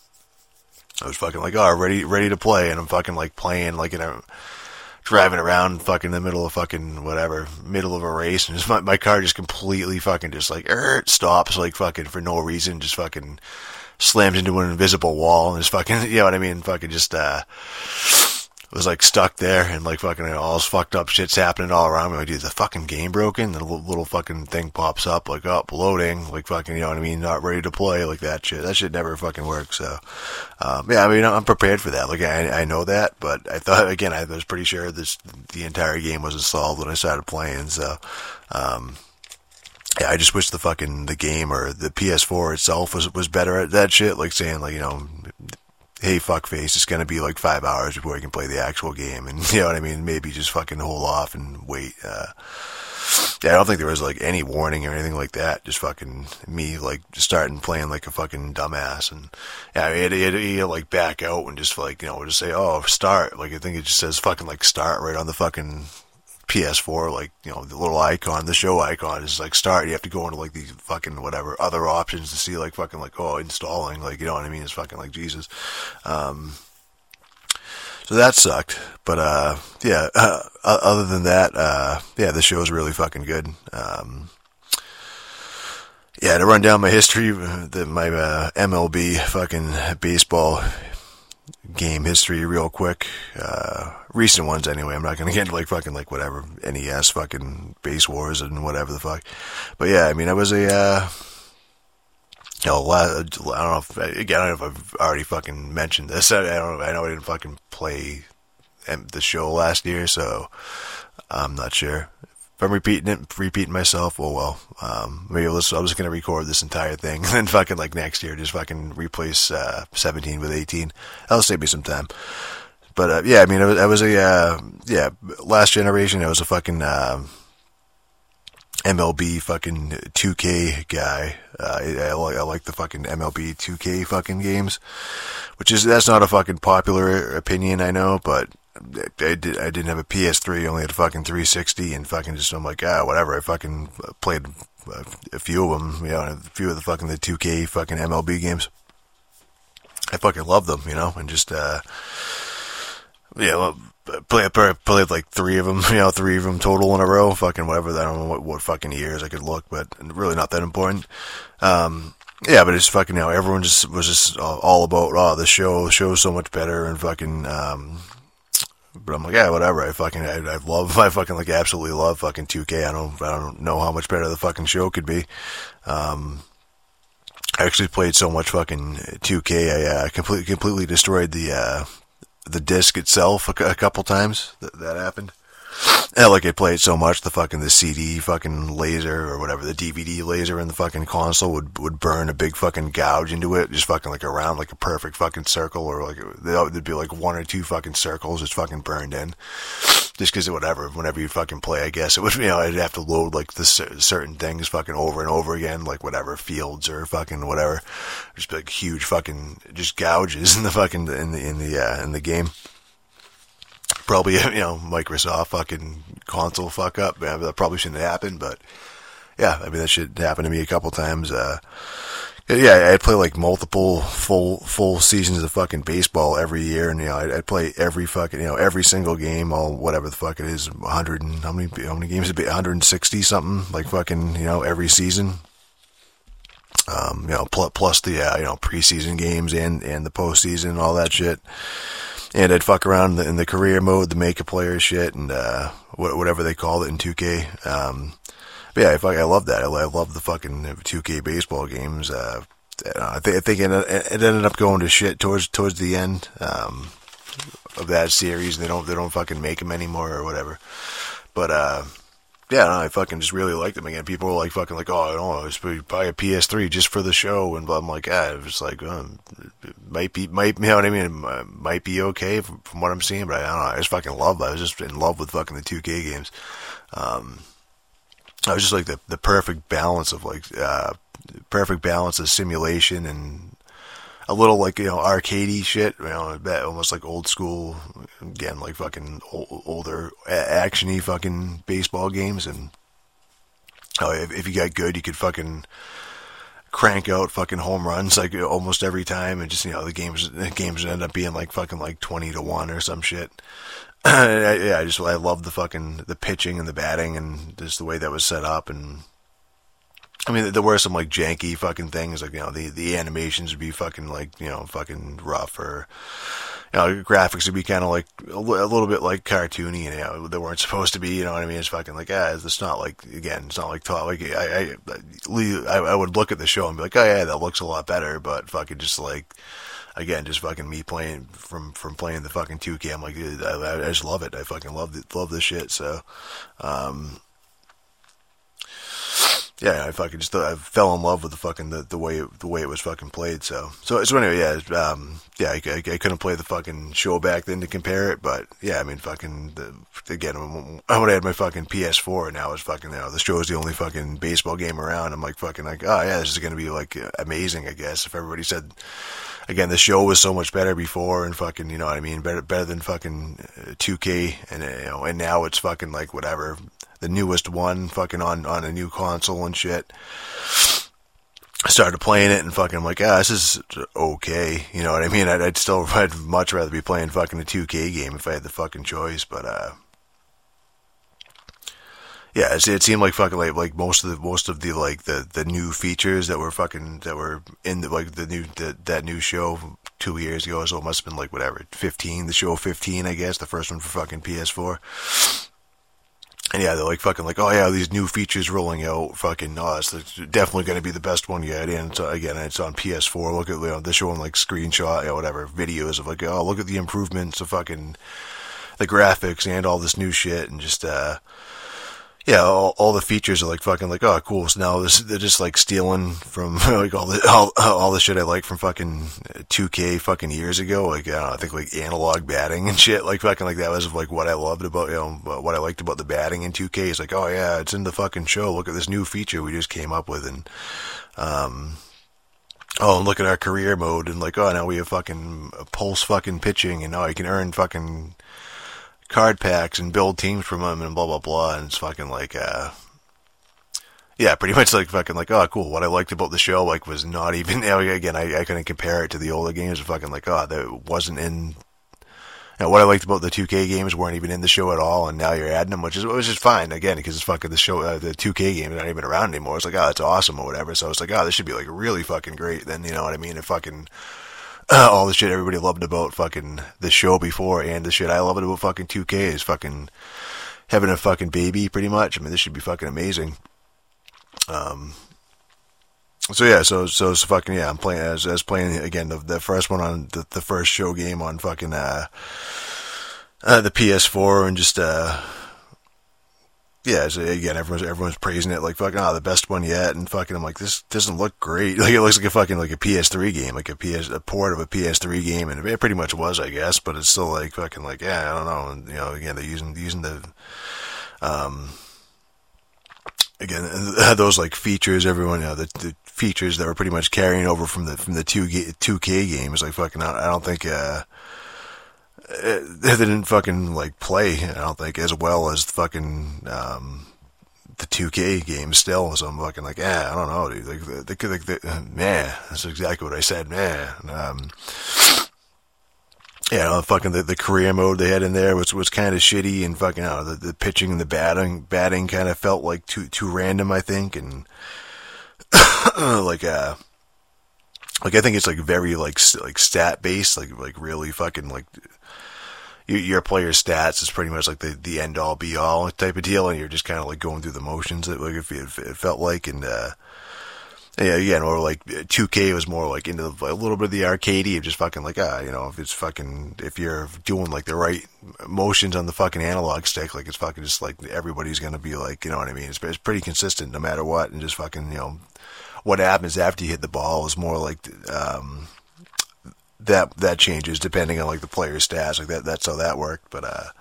I was fucking like, oh, ready, ready to play, and I'm fucking like playing like in a driving around fucking in the middle of fucking whatever, middle of a race, and just my, my car just completely fucking just like er, stops like fucking for no reason, just fucking slams into an invisible wall, and just fucking, you know what I mean, fucking just uh. was like stuck there, and like fucking all this fucked up shit's happening all around me. Like, dude, the fucking game broken? The little, little fucking thing pops up, like, oh, loading, like fucking, you know what I mean, not ready to play, like that shit. That shit never fucking works, so, um, yeah, I mean, I'm prepared for that. Like, I, I know that, but I thought, again, I was pretty sure this, the entire game was installed when I started playing, so, um, yeah, I just wish the fucking, the game or the P S four itself was, was better at that shit, like saying, like, you know, hey, fuckface, it's going to be like five hours before you can play the actual game. And, you know what I mean? Maybe just fucking hold off and wait. Uh, yeah, I don't think there was like any warning or anything like that. Just fucking me like just starting playing like a fucking dumbass. And yeah, I mean, it, it, it, like back out and just like, you know, just say, oh, start. Like, I think it just says fucking like start right on the fucking P S four, like, you know, the little icon, the show icon is like start. You have to go into like these fucking whatever other options to see like fucking like, oh, installing, like, you know what I mean? It's fucking like Jesus. Um, so that sucked, but, uh, yeah, uh, other than that, uh, yeah, the show's really fucking good. Um, yeah, to run down my history, the, my, uh, M L B fucking baseball game history real quick. Uh, recent ones anyway. I'm not gonna get into like fucking like whatever N E S fucking Base Wars and whatever the fuck. But yeah, I mean, I was a. Uh, You know, I don't know if, again, I don't know if I've already fucking mentioned this. I don't I know I didn't fucking play the show last year, so I'm not sure. If I'm repeating it, repeating myself, oh well. Um, maybe I was, I was going to record this entire thing, and then fucking like next year, just fucking replace uh, seventeen with eighteen. That'll save me some time. But uh, yeah, I mean, I was, I was a, uh, yeah, last generation, I was a fucking uh, M L B fucking two K guy. Uh, I, I, like, I like the fucking M L B two K fucking games, which is, that's not a fucking popular opinion, I know, but I, did, I didn't have a P S three, only had a fucking three sixty, and fucking just, I'm like, ah, whatever, I fucking played a few of them, you know, a few of the fucking the two K fucking M L B games. I fucking love them, you know, and just, uh, yeah, well, Play, played like three of them, you know, three of them total in a row. Fucking whatever. I don't know what, what fucking years I could look, but really not that important. Um, yeah, but it's fucking, you know, everyone just was just all about, oh, the show, the show's so much better, and fucking, um, but I'm like, yeah, whatever. I fucking, I, I love, I fucking like absolutely love fucking two K. I don't, I don't know how much better the fucking show could be. Um, I actually played so much fucking two K, I uh, completely, completely destroyed the, uh, the disc itself a, a couple times. That, that happened. Yeah, like I played so much, the fucking the C D fucking laser or whatever, the D V D laser in the fucking console would would burn a big fucking gouge into it, just fucking like around like a perfect fucking circle, or like there'd be like one or two fucking circles just fucking burned in. Just because of whatever, whenever you fucking play, I guess it would, you know, I'd have to load like the certain things fucking over and over again, like whatever fields or fucking whatever, just like huge fucking just gouges in the fucking in the in the uh, in the game. Probably, you know, Microsoft fucking console fuck up. Yeah, that probably shouldn't have happened, but yeah, I mean that shit happened to me a couple times. Uh, Yeah, I'd play like multiple full full seasons of fucking baseball every year, and you know, I'd, I'd play every fucking, you know, every single game, all whatever the fuck it is, one hundred and how many how many games would be one hundred sixty something, like fucking, you know, every season. Um, you know, plus, plus the uh, you know, preseason games and and the postseason, all that shit. And I'd fuck around in the, in the career mode, the make a player shit, and uh, whatever they call it in two K. Um, But yeah, I, fuck, I love that. I, I love the fucking two K baseball games. Uh, I, th- I think it, it ended up going to shit towards towards the end um, of that series. They don't they don't fucking make them anymore or whatever. But uh, yeah, no, I fucking just really like them again. People were like fucking like, oh, I don't know, I should buy a P S three just for the show, and I'm like, ah, it was like, um, it might be, might, you know what I mean? It might be okay from, from what I'm seeing, but I don't know. I just fucking love. I was just in love with fucking the two K games. Um, I was just like the the perfect balance of like uh, perfect balance of simulation and a little like, you know, arcadey shit, you know, almost like old school, again, like fucking old, older actiony fucking baseball games. And oh, if, if you got good, you could fucking crank out fucking home runs like almost every time, and just, you know, the games the games end up being like fucking like twenty to one or some shit. I, yeah, I just I love the fucking the pitching and the batting and just the way that was set up. And I mean, there were some like janky fucking things, like, you know, the the animations would be fucking like, you know, fucking rough, or, you know, graphics would be kind of like a, a little bit like cartoony, and, you know, they weren't supposed to be, you know what I mean? It's fucking like, ah, it's not like, again, it's not like talk. Like I I I would look at the show and be like, oh yeah, that looks a lot better, but fucking just like. Again, just fucking me playing from, from playing the fucking two K. I'm like, dude, I, I just love it. I fucking love it, love this shit. So, um, yeah, I fucking just I fell in love with the fucking the, the way it, the way it was fucking played. So, so, so anyway, yeah, um, yeah, I, I, I couldn't play the fucking show back then to compare it, but yeah, I mean, fucking the, again, when I had my fucking P S four, and now it's fucking, you know, the show is the only fucking baseball game around. I'm like fucking like, oh yeah, this is gonna be like amazing, I guess, if everybody said. Again, the show was so much better before, and fucking, you know what I mean, better better than fucking two K, and, you know, and now it's fucking like whatever, the newest one, fucking on, on a new console and shit. I started playing it, and fucking I'm like, ah, this is okay, you know what I mean? I'd, I'd still, I'd much rather be playing fucking a two K game if I had the fucking choice, but uh, yeah, it, it seemed like fucking like like most of the most of the like the, the new features that were fucking that were in the like the new the, that new show two years ago, so it must have been like whatever, fifteen, the show fifteen, I guess, the first one for fucking P S four. And yeah, they're like fucking like, oh yeah, these new features rolling out, fucking, oh, it's definitely going to be the best one yet. And it's, again, it's on P S four. Look at, you know, they're showing like screenshot, you know, whatever, videos of like, oh, look at the improvements of fucking the graphics and all this new shit, and just, uh, yeah, all, all the features are like fucking like, oh, cool. So now this, they're just like stealing from like all the all, all the shit I like from fucking two K fucking years ago. Like I don't know, I think like analog batting and shit. Like fucking like that was like what I loved about, you know, what I liked about the batting in two K. It's like, oh yeah, it's in the fucking show. Look at this new feature we just came up with, and um. Oh, and look at our career mode, and like, oh, now we have fucking pulse fucking pitching, and now you can earn fucking card packs and build teams from them and blah blah blah, and it's fucking like uh yeah, pretty much like fucking like, oh cool, what I liked about the show like was not even, you know, again I, I couldn't compare it to the older games. Fucking like, oh, that wasn't in, you know, what I liked about the two K games weren't even in the show at all, and now you're adding them, which is which is fine, again, because it's fucking the show, uh, the two K games are not even around anymore. It's like, oh, that's awesome or whatever. So it's like, oh, this should be like really fucking great then, you know what I mean? If fucking Uh, all the shit everybody loved about fucking the show before, and the shit I loved about fucking two K is fucking having a fucking baby, pretty much. I mean, this should be fucking amazing. Um. So yeah, so so it's fucking yeah. I'm playing as as playing again the the first one on the the first show game on fucking uh, uh the P S four, and just uh. Yeah, so again, everyone's everyone's praising it like fucking, oh, the best one yet, and fucking, I'm like, this doesn't look great. Like, it looks like a fucking like a P S three game, like a P S a port of a P S three game, and it pretty much was, I guess, but it's still like fucking like, yeah, I don't know, and, you know, again, they're using using the, um, again, those like features, everyone, you know, the, the features that were pretty much carrying over from the from the two K games, like fucking, I don't think, uh. They didn't fucking like play, I don't think, as well as fucking um, the two K games still. So I'm fucking like, yeah, I don't know, dude. Like, they could, like, they, man, that's exactly what I said, man. Um, yeah, no, fucking the, the career mode they had in there was was kind of shitty, and fucking, I don't know, the, the pitching and the batting batting kind of felt like too too random, I think, and like uh. Like, I think it's, like, very, like, like stat-based, like, like, really fucking, like, your, your player's stats is pretty much, like, the, the end-all, be-all type of deal, and you're just kind of, like, going through the motions, like, if it, it felt like, and, uh, yeah, again, or, like, two K was more, like, into the, a little bit of the arcadey of just fucking, like, ah, you know, if it's fucking, if you're doing, like, the right motions on the fucking analog stick, like, it's fucking just, like, everybody's gonna be, like, you know what I mean, it's, it's pretty consistent no matter what, and just fucking, you know, what happens after you hit the ball is more like um, that. That changes depending on like the player's stats. Like that. That's how that worked. But uh,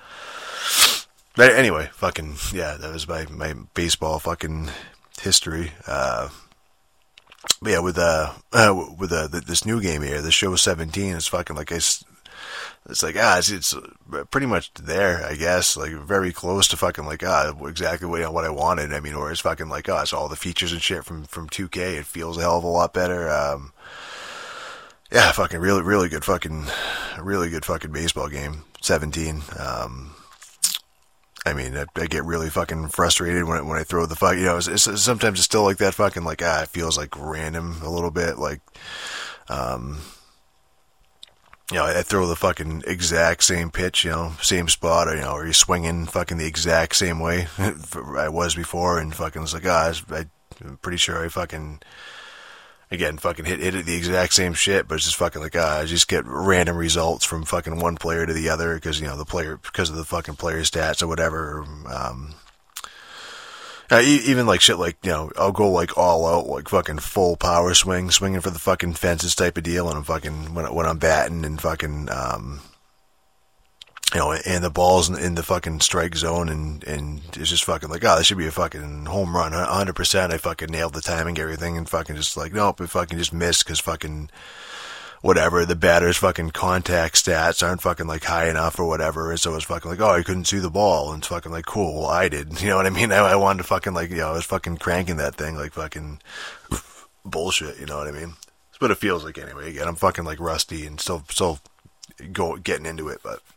but anyway, fucking yeah, that was my my baseball fucking history. Uh, but yeah, with uh, uh with uh, this new game here, the show seventeen is fucking like I. It's like, ah, it's, it's pretty much there, I guess, like, very close to fucking, like, ah, exactly what, what I wanted. I mean, or it's fucking like, ah, it's all the features and shit from, from two K. It feels a hell of a lot better. Um, yeah, fucking really, really good fucking, really good fucking baseball game. seventeen. Um, I mean, I, I get really fucking frustrated when, when I throw the fuck, you know, it's, it's, sometimes it's still like that fucking, like, ah, it feels like random a little bit, like, um, you know, I throw the fucking exact same pitch, you know, same spot, or, you know, or you're swinging fucking the exact same way I was before, and fucking it's like, ah, I, I'm pretty sure I fucking, again, fucking hit, hit it the exact same shit, but it's just fucking like, ah, I just get random results from fucking one player to the other, because, you know, the player, because of the fucking player stats or whatever, um, Uh, even like shit like, you know, I'll go like all out, like fucking full power swing, swinging for the fucking fences type of deal, and I'm fucking, when, when I'm batting and fucking, um, you know, and the ball's in, in the fucking strike zone, and, and it's just fucking like, oh, this should be a fucking home run, one hundred percent, I fucking nailed the timing, everything, and fucking just like, nope, it fucking just missed, because fucking, whatever, the batter's fucking contact stats aren't fucking like high enough or whatever, and so it's fucking like, oh, I couldn't see the ball, and it's fucking like, cool, well, I did, you know what I mean? I, I wanted to fucking like, you know, I was fucking cranking that thing like fucking bullshit, you know what I mean? That's what it feels like anyway. Again, I'm fucking like rusty and still, still go, getting into it, but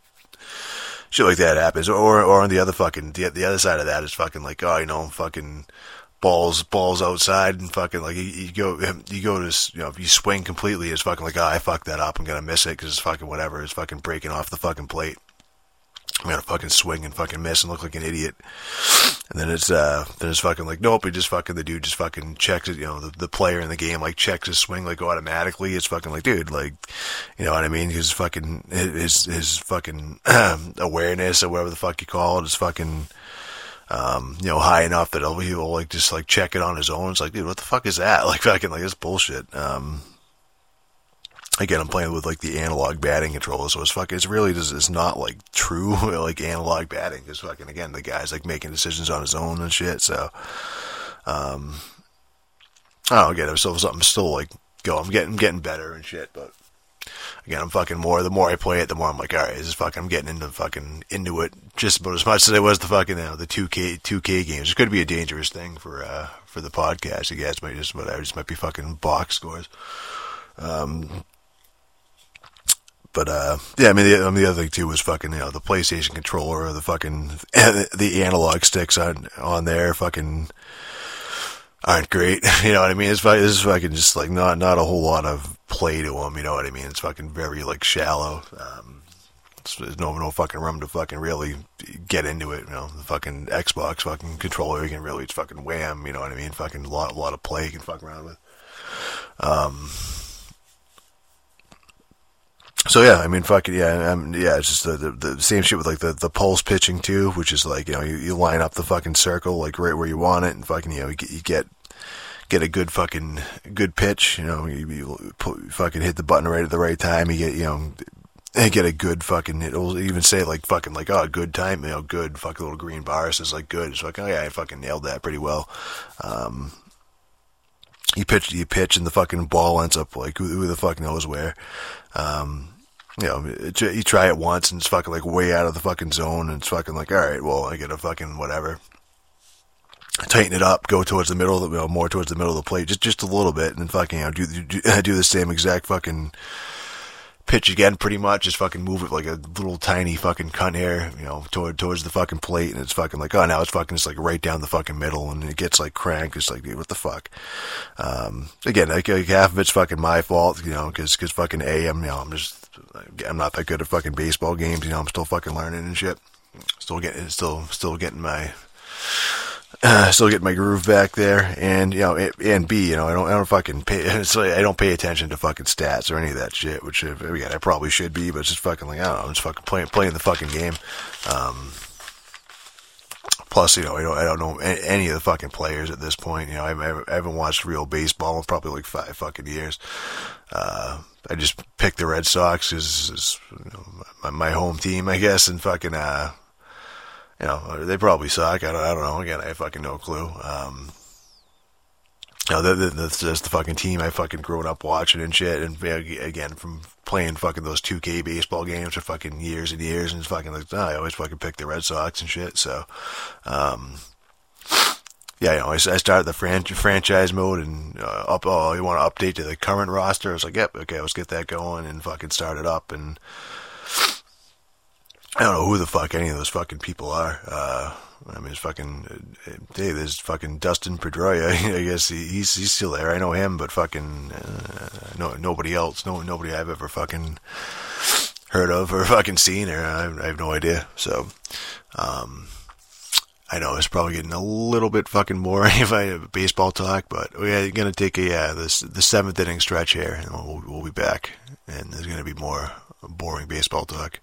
shit like that happens. Or, or on the other fucking, the, the other side of that is fucking like, oh, you know, fucking balls balls outside and fucking like you, you go you go to you know if you swing completely, it's fucking like, oh, I fucked that up, I'm gonna miss it because it's fucking whatever, it's fucking breaking off the fucking plate. I'm gonna fucking swing and fucking miss and look like an idiot. And then it's uh then it's fucking like, nope, he just fucking the dude just fucking checks it, you know, the, the player in the game like checks his swing like automatically. It's fucking like, dude, like, you know what I mean? His fucking his his fucking awareness or whatever the fuck you call it is fucking um, you know, high enough that he'll, he'll like just like check it on his own. It's like, dude, what the fuck is that? Like fucking like this bullshit. Um Again, I'm playing with like the analog batting controller, so it's fucking, it's really just, it's not like true, like analog batting. It's fucking, again, the guy's like making decisions on his own and shit, so, um, I don't get it. So I'm still like, go, I'm getting, getting better and shit, but again, I'm fucking more, the more I play it, the more I'm like, alright, this is fucking, I'm getting into fucking, into it just about as much as I was the fucking, you know, the two K, two K games. It's going to be a dangerous thing for, uh, for the podcast. You guys might just, whatever, just might be fucking box scores. Um, But, uh, yeah, I mean, the, I mean, the other thing, too, was fucking, you know, the PlayStation controller, or the fucking, the analog sticks on, on there fucking aren't great. You know what I mean? It's, this is fucking just, like, not, not a whole lot of play to them, you know what I mean? It's fucking very, like, shallow. Um, there's no, no fucking room to fucking really get into it, you know? The fucking Xbox fucking controller, you can really, it's fucking wham, you know what I mean? Fucking a lot, a lot of play you can fuck around with. Um... So yeah, I mean, fucking yeah, um, yeah. It's just the, the the same shit with like the, the pulse pitching too, which is like, you know, you, you line up the fucking circle like right where you want it, and fucking, you know, you get you get, get a good fucking good pitch, you know, you, you put, fucking hit the button right at the right time, you get, you know, get a good fucking, it'll even say like fucking like, oh, good time, you know, good fucking little green bar says like good. It's like, oh yeah, I fucking nailed that pretty well. Um, you pitch, you pitch, and the fucking ball ends up like who, who the fuck knows where. Um, you know, it, you try it once and it's fucking like way out of the fucking zone, and it's fucking like, alright, well, I get a fucking whatever. Tighten it up, go towards the middle, of the, you know, more towards the middle of the plate, just just a little bit, and then fucking, you know, do, do, do the same exact fucking pitch again, pretty much, just fucking move it like a little tiny fucking cunt hair, you know, toward, towards the fucking plate, and it's fucking like, oh, now it's fucking just like right down the fucking middle, and it gets like cranked. It's like, dude, what the fuck? Um, again, like, like half of it's fucking my fault, you know, cause, cause fucking A, I'm, you know, I'm just, I'm not that good at fucking baseball games, you know, I'm still fucking learning and shit. Still getting, still, still getting my, Uh, still getting my groove back there, and you know, it, and B, you know, I don't, I don't fucking pay. It's like I don't pay attention to fucking stats or any of that shit. Which again, I probably should be, but it's just fucking like, I don't know, I'm just fucking playing, playing the fucking game. Um, plus, you know, I don't, I don't know any of the fucking players at this point. You know, I, I haven't watched real baseball in probably like five fucking years. Uh, I just picked the Red Sox as, you know, my, my home team, I guess, and fucking uh. You know, they probably suck. I don't, I don't know. Again, I have fucking no clue. Um, you know, that's just the fucking team I fucking grown up watching and shit. And again, from playing fucking those two K baseball games for fucking years and years, and it's fucking like, oh, I always fucking pick the Red Sox and shit. So, um, yeah, you know, I, I started the fran- franchise mode and uh, up. Oh, you want to update to the current roster? I was like, yep, okay, let's get that going, and fucking start it up. And I don't know who the fuck any of those fucking people are. Uh, I mean, it's fucking, uh, hey, there's fucking Dustin Pedroia. I guess he, he's he's still there. I know him, but fucking, uh, no, nobody else. No, nobody I've ever fucking heard of or fucking seen, or I, I have no idea. So, um, I know it's probably getting a little bit fucking boring if I have baseball talk, but we're gonna take a uh, this the seventh inning stretch here, and we'll, we'll be back, and there's gonna be more boring baseball talk.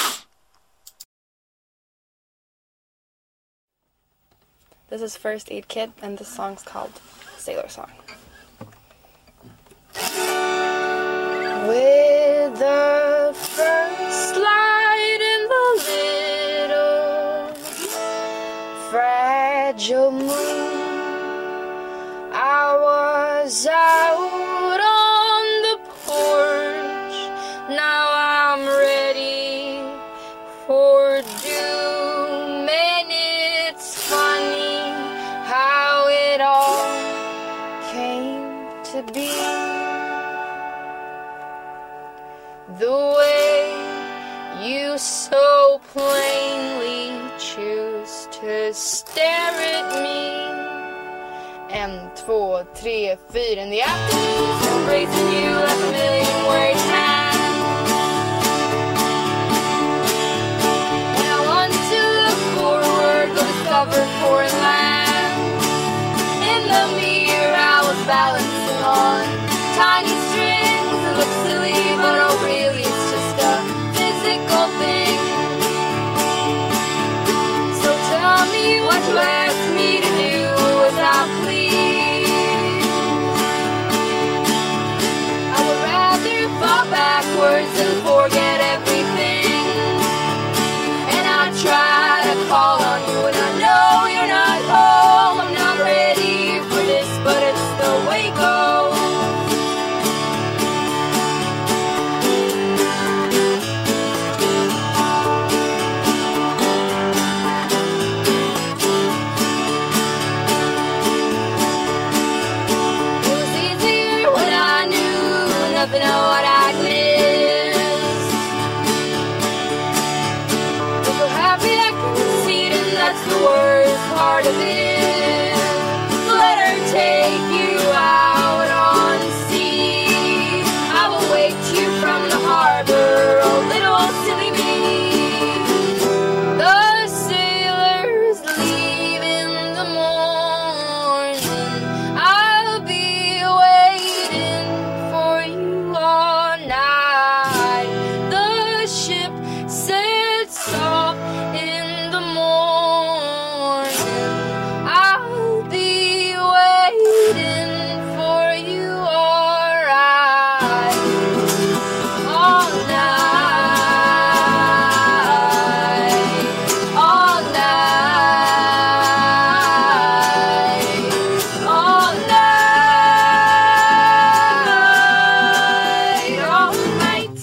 This is First Aid Kit, and this song's called Sailor Song. With the first light in the little fragile moon, I was out on the porch. Now I'm ready for doom, and it's funny how it all came to be. The way you so plainly choose to stare at me två, tre, fyra. In the afternoon, embracing you like a million words can. When I want to look forward, go discover foreign land. In the mirror I was balancing on tiny strings. It looks silly, but oh really it's just a physical thing. So tell me what you ask me to do without please. I would rather fall backwards than forget everything. And I try to call on you and I know you're not home. I'm not ready for this, but it's the way it goes. Nothing of what I'd missed. I'm so happy I can see it, and that's the worst part of it. Let her take you out on sea. I will wait you from the harbor, oh little silly me. The sailors leave in the morning. I'll be waiting for you all night. The ship sets off in the morning. I'll be waiting for you all right. All night. All night. All night. All night.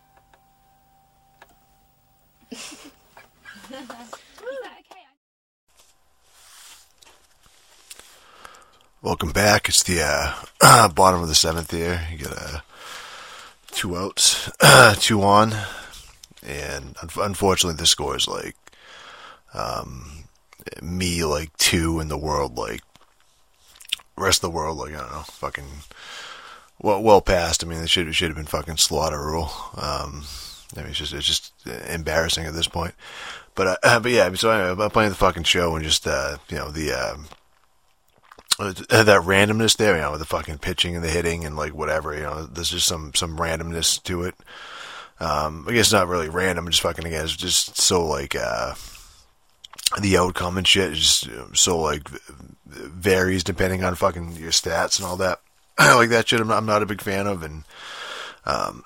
Welcome back. It's the uh, bottom of the seventh here. You got uh, two outs, two on, and un- unfortunately the score is like um, me like two in the world like rest of the world like I don't know fucking well well past. I mean it should it should have been fucking slaughter rule. Um, I mean it's just it's just embarrassing at this point. But uh, but yeah. So anyway, I'm playing the fucking show and just uh, you know the. Um, that randomness there, you know, with the fucking pitching and the hitting and like whatever, you know, there's just some, some randomness to it. Um, I guess not really random, just fucking, again, it's just so like, uh, the outcome and shit is just so like varies depending on fucking your stats and all that. Like that shit I'm not, I'm not a big fan of. And, um,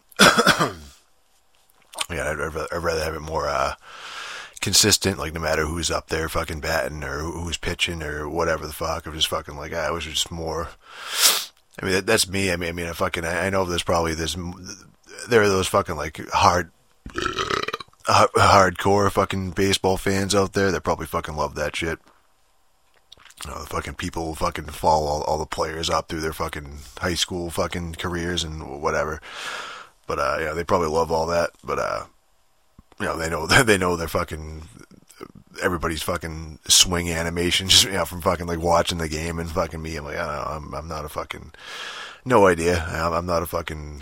yeah, I'd rather, I'd rather have it more, uh, consistent, like no matter who's up there fucking batting or who's pitching or whatever the fuck. I'm just fucking like, I wish it was just more. I mean, that, that's me. I mean, I mean, I fucking, I, I know there's probably this, there are those fucking like hard, uh, hardcore fucking baseball fans out there that probably fucking love that shit. You know, the fucking people fucking follow all, all the players up through their fucking high school fucking careers and whatever. But, uh, yeah, they probably love all that. But, uh, you know, they know they know they're fucking everybody's fucking swing animation just you know from fucking like watching the game and fucking me. I'm like, I don't know, I'm I'm not a fucking no idea. I'm, I'm not a fucking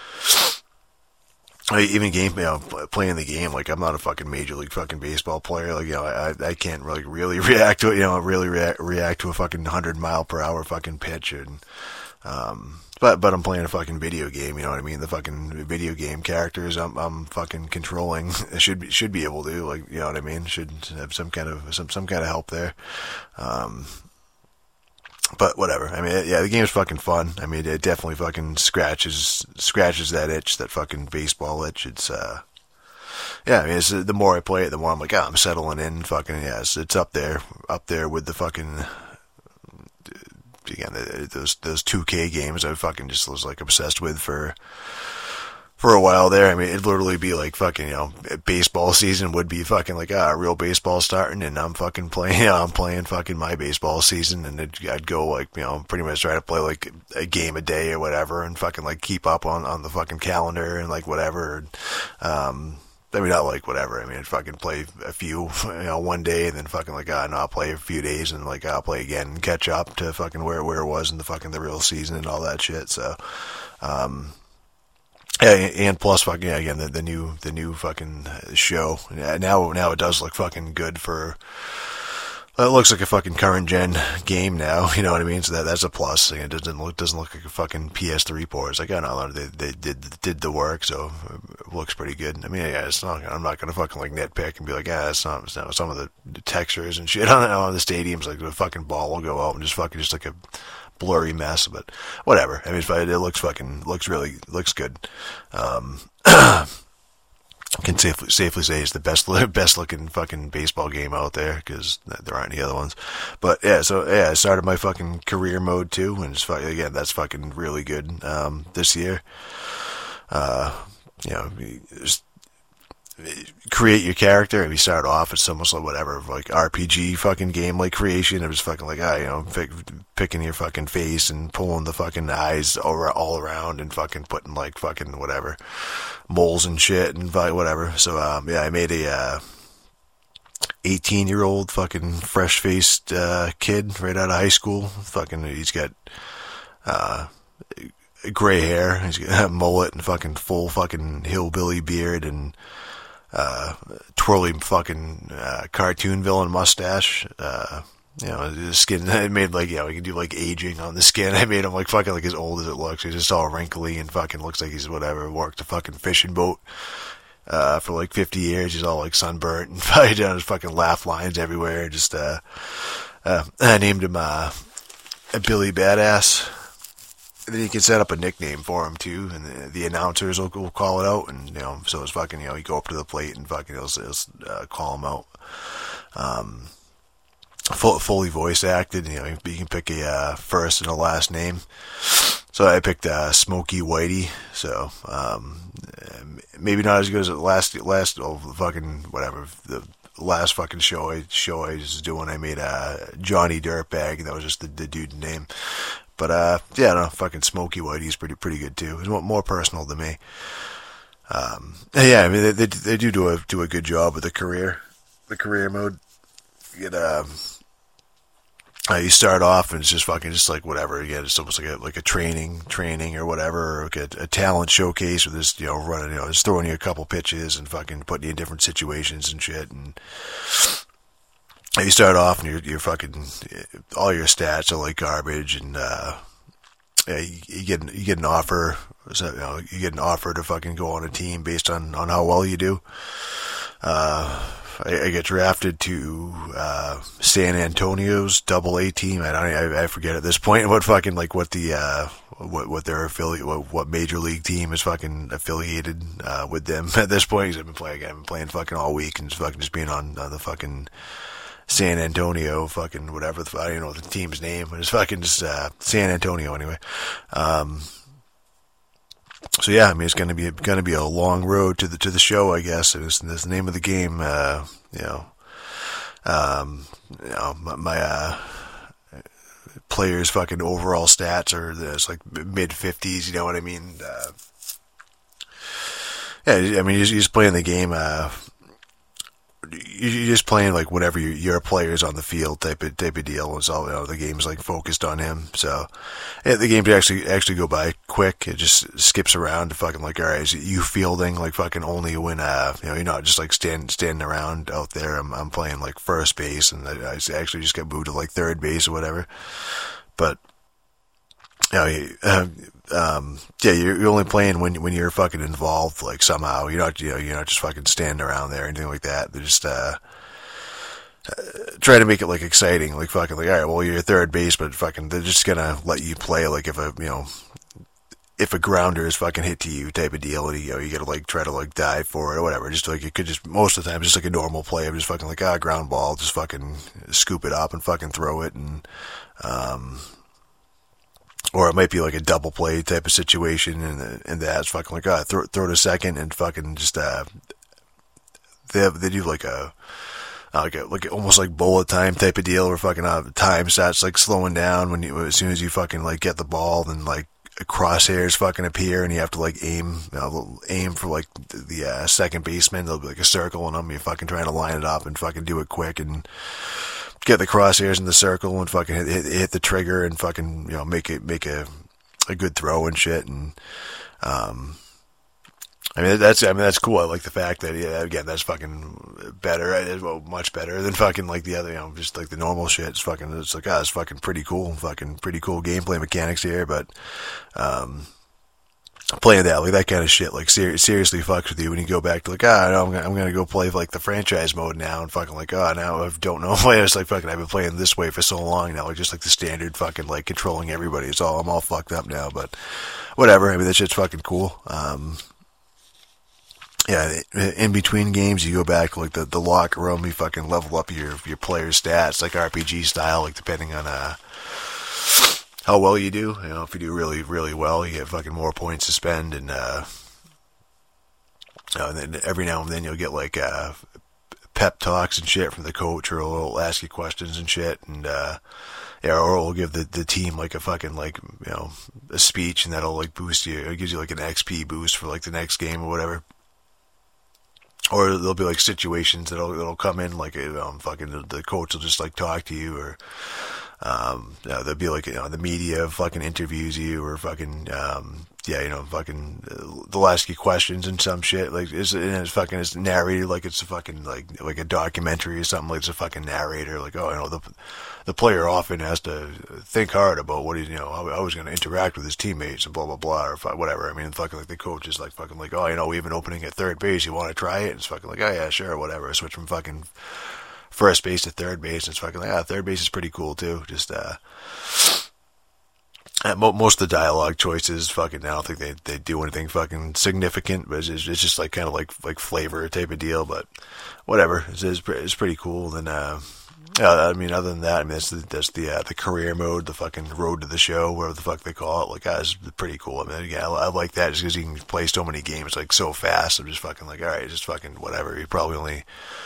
even game you know playing the game. Like I'm not a fucking major league fucking baseball player. Like you know I I can't really really react to it. You know really react react to a fucking hundred mile per hour fucking pitch and um. But but I'm playing a fucking video game, you know what I mean? The fucking video game characters I'm I'm fucking controlling should be should be able to, like, you know what I mean? Should have some kind of some some kind of help there. Um But whatever. I mean, yeah, the game's fucking fun. I mean, it definitely fucking scratches scratches that itch, that fucking baseball itch. It's uh yeah, I mean, it's, the more I play it, the more I'm like, oh, I'm settling in. Fucking yeah, it's, it's up there, up there with the fucking again, those those two K games I fucking just was like obsessed with for for a while there. I mean, it'd literally be like fucking, you know, baseball season would be fucking like, ah, real baseball starting, and I'm fucking playing, you know, I'm playing fucking my baseball season, and it, I'd go like, you know, pretty much try to play like a game a day or whatever, and fucking like keep up on, on the fucking calendar and like whatever. Um, I mean, not like whatever. I mean, I'd fucking play a few, you know, one day and then fucking like, ah, no, I'll play a few days and like I'll play again and catch up to fucking where where it was in the fucking the real season and all that shit. So, um, yeah, and plus fucking yeah, again the, the new the new fucking show. Yeah, now now it does look fucking good for. It looks like a fucking current gen game now, you know what I mean? So that that's a plus. It doesn't look doesn't look like a fucking P S three port. It's like, I know they they did did the work, so it looks pretty good. I mean, yeah, it's not. I'm not gonna fucking like nitpick and be like, yeah, it's not. It's not some of the textures and shit on on the stadiums, like the fucking ball will go out and just fucking just like a blurry mess. But whatever. I mean, it looks fucking looks really looks good. Um, I can safely safely say it's the best best looking fucking baseball game out there because there aren't any other ones. But yeah, so yeah, I started my fucking career mode too, and it's again that's fucking really good um, this year. Uh, you know, just create your character, and we start off it's almost like whatever like R P G fucking game like creation. It was fucking like ah, you know, pick, picking your fucking face and pulling the fucking eyes all, all around and fucking putting like fucking whatever moles and shit and whatever. So um, yeah, I made a uh, eighteen year old fucking fresh faced uh, kid right out of high school. Fucking, he's got uh, gray hair, he's got a mullet and fucking full fucking hillbilly beard and. Uh, twirly fucking uh, cartoon villain mustache. Uh, you know, his skin. I made like you know, you can do like aging on the skin. I made him like fucking like as old as it looks. He's just all wrinkly and fucking looks like he's whatever worked a fucking fishing boat uh, for like fifty years. He's all like sunburnt and probably down his fucking laugh lines everywhere. Just uh, uh, I named him uh, a Billy Badass. And then you can set up a nickname for him too, and the, the announcers will, will call it out, and you know, so it's fucking, you know, you go up to the plate and fucking he'll, he'll uh, call him out. Um, full, fully voice acted, you know, you can pick a uh, first and a last name. So I picked uh, Smokey Whitey. So um, maybe not as good as the last last oh, fucking whatever the. Last fucking show I show I was doing, I made uh, Johnny Dirtbag. That was just the, the dude's name. But uh, yeah, I don't know, fucking Smokey Whitey's pretty pretty good too. It's more personal to me. Um, yeah, I mean they, they they do do a do a good job with the career, the career mode. You get um, uh, you start off and it's just fucking just like whatever. You get it's almost like a like a training training or whatever, or like a, a talent showcase where this you know running you know just throwing you a couple pitches and fucking putting you in different situations and shit. And you start off and you're you're fucking all your stats are like garbage, and uh, yeah, you, you get you get an offer. So, you know, you get an offer to fucking go on a team based on, on how well you do. Uh, I, I get drafted to uh, San Antonio's Double A team. I don't, I, I forget at this point what fucking like what the uh, what what their affiliate, what, what major league team is fucking affiliated uh, with them at this point. Because I've been playing, I've been playing fucking all week and just fucking just being on, on the fucking San Antonio fucking whatever. The, I don't know the team's name, but it's fucking just uh, San Antonio anyway. Um, So yeah, I mean it's gonna be gonna be a long road to the to the show, I guess. It's, it's the name of the game. Uh, you know, um, you know my, my uh, players' fucking overall stats are it's like mid fifties. You know what I mean? Uh, yeah, I mean you're just playing the game. Uh, you're just playing like whenever your your player's on the field type of type of deal. And so you know, the game's like focused on him. So yeah, the game can actually actually go by quick. It just skips around to fucking like, all right, is it you fielding like fucking only when uh you know you're not just like stand, standing around out there. I'm I'm playing like first base, and I, I actually just got moved to like third base or whatever. But you know, uh, um, yeah, you're, you're only playing when when you're fucking involved, like somehow. You're not, you know, you're not just fucking standing around there or anything like that. They're just uh, uh, try to make it like exciting, like fucking like, all right, well, you're third base, but fucking they're just gonna let you play like if a you know if a grounder is fucking hit to you type of deal, and you know you gotta like try to like dive for it or whatever. Just like it could just most of the time just like a normal play. I'm just fucking like ah ground ball, just fucking scoop it up and fucking throw it and um. Or it might be like a double play type of situation, and and that's fucking like, ah, throw throw to second and fucking just uh, they have, they do like a like a like almost like bullet time type of deal, where fucking uh, time starts like slowing down when you as soon as you fucking like get the ball, then like crosshairs fucking appear, and you have to like aim, you know, aim for like the, the uh, second baseman. There'll be like a circle, and I'm you fucking trying to line it up and fucking do it quick and get the crosshairs in the circle and fucking hit, hit, hit the trigger and fucking, you know, make it make a a good throw and shit. And um, I mean that's I mean that's cool. I like the fact that yeah, again that's fucking better, well, much better than fucking like the other, you know, just like the normal shit. It's fucking it's like ah, it's fucking pretty cool, fucking pretty cool gameplay mechanics here. But um, playing that like that kind of shit like ser- seriously fucks with you when you go back to like ah, no, I'm gonna, I'm gonna go play like the franchise mode now and fucking like oh now I don't know. It's like fucking I've been playing this way for so long now, like just like the standard fucking like controlling everybody. It's all I'm all fucked up now, but whatever. I mean that shit's fucking cool. Um. Yeah, in between games, you go back to like the, the locker room, you fucking level up your your player's stats, like R P G style, like depending on uh how well you do. You know, if you do really, really well, you get fucking more points to spend, and uh, uh and then every now and then you'll get like uh pep talks and shit from the coach, or he'll ask you questions and shit, and uh yeah, or we'll give the, the team like a fucking like, you know, a speech, and that'll like boost you, it gives you like an X P boost for like the next game or whatever. Or there'll be like situations that'll that'll come in like um, fucking the, the coach will just like talk to you, or um, you know, there'll be like, you know, the media fucking interviews you, or fucking um, yeah, you know, fucking uh, they'll ask you questions and some shit like it's, it's fucking it's narrated like it's a fucking like like a documentary or something, like it's a fucking narrator like oh you know the the player often has to think hard about what he's, you know, how, how he's going to interact with his teammates and blah, blah, blah, or whatever. I mean, fucking like the coach is like fucking like, oh, you know, we have an opening at third base. You want to try it? And it's fucking like, oh, yeah, sure, whatever. I switch from fucking first base to third base. And it's fucking like, ah, third base is pretty cool, too. Just, uh, most of the dialogue choices, fucking, I don't think they, they do anything fucking significant, but it's, it's just like kind of like, like flavor type of deal, but whatever. It's, it's, it's pretty cool. Then, uh, yeah, I mean, other than that, I mean, that's the, that's the, uh, the career mode, the fucking road to the show, whatever the fuck they call it. Like, ah, it's pretty cool. I mean, yeah, I, I like that just because you can play so many games, like, so fast. I'm just fucking like, alright, just fucking whatever. You probably only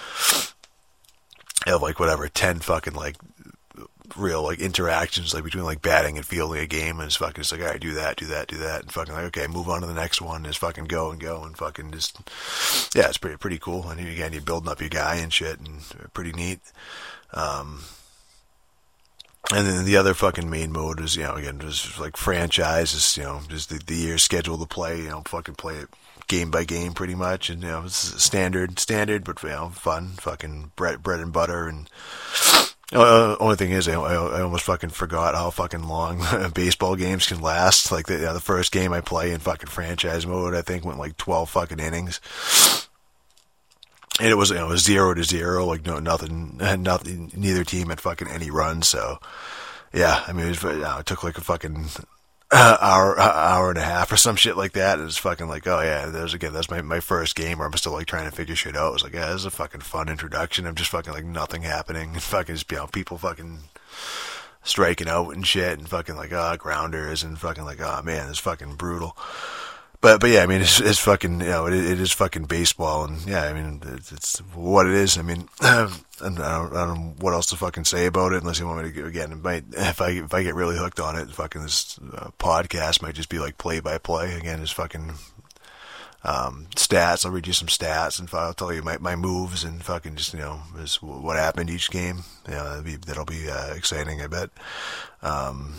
have, like, whatever, ten fucking, like, real, like, interactions, like, between, like, batting and fielding a game, and it's fucking just like, alright, do that, do that, do that, and fucking like, okay, move on to the next one, just fucking go and go, and fucking just, yeah, it's pretty, pretty cool. And again, you're building up your guy and shit, and pretty neat. Um, and then the other fucking main mode is, you know, again, just like franchises, you know, just the, the year schedule to play, you know, fucking play it game by game pretty much. And, you know, it's standard, standard, but, you know, fun, fucking bread, bread and butter. And uh, only thing is, I, I almost fucking forgot how fucking long baseball games can last. Like the, you know, the first game I play in fucking franchise mode, I think went like twelve fucking innings. And it was, you know, it was zero to zero, like no, nothing, nothing, neither team had fucking any runs. So, yeah, I mean, it, was, you know, it took like a fucking uh, hour, hour and a half or some shit like that. And it's fucking like, oh yeah, that was again, that's my, my first game where I'm still like trying to figure shit out. I was like, yeah, this is a fucking fun introduction. I'm just fucking like nothing happening. And fucking just, you know, people fucking striking out and shit, and fucking like, ah, oh, grounders, and fucking like, oh man, it's fucking brutal. But, but yeah, I mean, it's, it's fucking, you know, it, it is fucking baseball, and yeah, I mean, it's, it's what it is. I mean, I don't, I don't know what else to fucking say about it, unless you want me to, again, it might, if I, if I get really hooked on it, fucking this uh, podcast might just be like play by play. Again, it's fucking, um, stats. I'll read you some stats, and I'll tell you my, my moves, and fucking just, you know, is what happened each game. You know, that'll be, that'll be, uh, exciting, I bet. Um,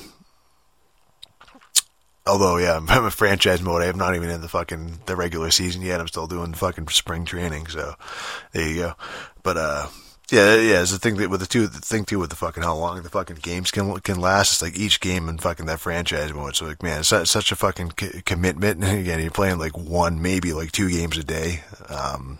Although, yeah, I'm a franchise mode. I'm not even in the fucking, the regular season yet. I'm still doing fucking spring training, so there you go. But, uh, yeah, yeah, it's the thing that with the two, the thing too with the fucking how long the fucking games can can last. It's like each game in fucking that franchise mode. So, like, man, it's such a fucking c- commitment. And again, you're playing like one, maybe like two games a day. Um,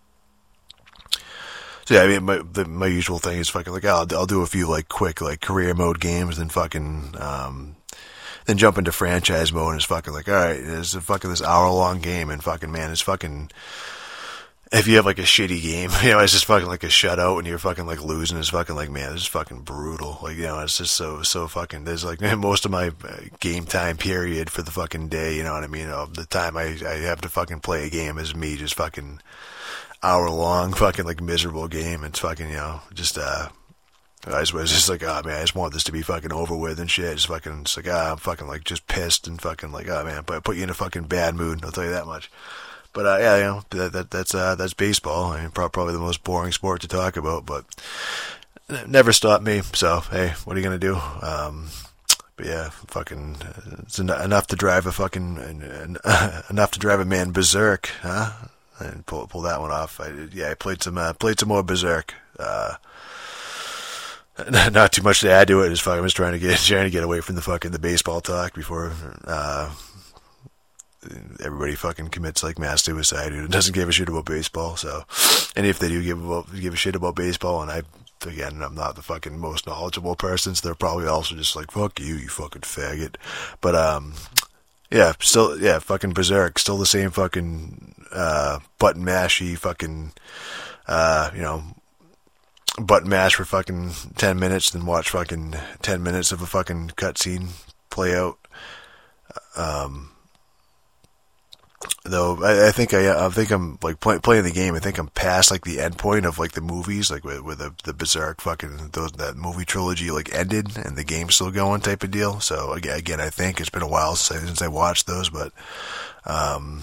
so, yeah, I mean, my, the, my usual thing is fucking like, I'll, I'll do a few like quick, like career mode games, and fucking, um, then jump into franchise mode, and it's fucking like, alright, there's a fucking this hour long game, and fucking, man, it's fucking, if you have like a shitty game, you know, it's just fucking like a shutout, and you're fucking like losing, it's fucking like, man, this is fucking brutal. Like, you know, it's just so, so fucking, there's like, most of my game time period for the fucking day, you know what I mean? Uh, the time I, I have to fucking play a game is me just fucking hour long, fucking like miserable game. It's fucking, you know, just, uh, I was, was just like, oh man, I just want this to be fucking over with and shit. Just fucking, it's like, ah, I'm fucking like just pissed and fucking like, oh man, but I put you in a fucking bad mood. I'll tell you that much. But uh, yeah, you know, that, that that's uh, that's baseball. I mean, probably the most boring sport to talk about, but it never stopped me. So hey, what are you gonna do? Um, but yeah, fucking, it's en- enough to drive a fucking uh, enough to drive a man berserk, huh? And pull pull that one off. I, yeah, I played some uh, played some more berserk. Uh, Not too much to add to it. Just fucking was trying to get trying to get away from the fucking the baseball talk before uh, everybody fucking commits like mass suicide who doesn't give a shit about baseball. So, and if they do give about, give a shit about baseball, and I again I'm not the fucking most knowledgeable person, so they're probably also just like fuck you, you fucking faggot. But um, yeah, still yeah, fucking berserk, still the same fucking uh, button mashy fucking uh, you know. Button mash for fucking ten minutes, then watch fucking ten minutes of a fucking cutscene play out. Um, though I, I think I, I think I'm like play, playing the game. I think I'm past like the end point of like the movies, like where, where the the Berserk fucking those, that movie trilogy like ended and the game's still going type of deal. So again, again I think it's been a while since I, since I watched those, but um.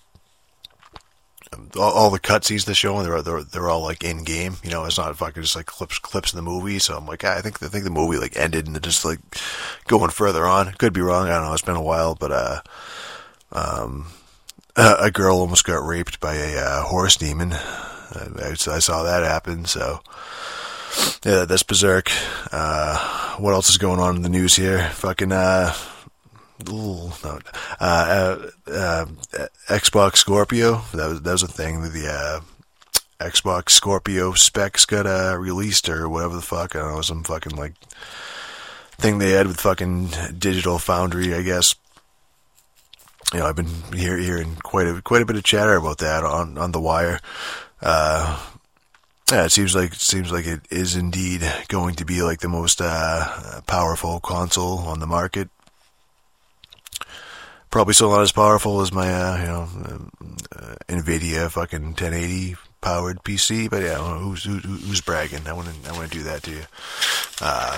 All, all the cutscenes they're showing, they're, they're they're all like in game. You know, it's not fucking just like clips clips in the movie. So I'm like, I think I think the movie like ended and they're just like going further on. Could be wrong. I don't know. It's been a while, but uh, um, a, a girl almost got raped by a uh, horse demon. I, I saw that happen. So yeah, that's Berserk. Uh, what else is going on in the news here? Fucking uh. Ooh, no. uh, uh, uh, Xbox Scorpio, that was, that was a thing, the, uh, Xbox Scorpio specs got, uh, released, or whatever the fuck, I don't know, some fucking, like, thing they had with fucking Digital Foundry, I guess. You know, I've been hear, hearing quite a, quite a bit of chatter about that on, on the wire. Uh, yeah, it seems like, it seems like it is indeed going to be, like, the most, uh, powerful console on the market. Probably still not as powerful as my, uh, you know, uh, NVIDIA fucking ten eighty powered P C, but yeah, who's who, who's bragging? I want to, I want to do that to you. Uh,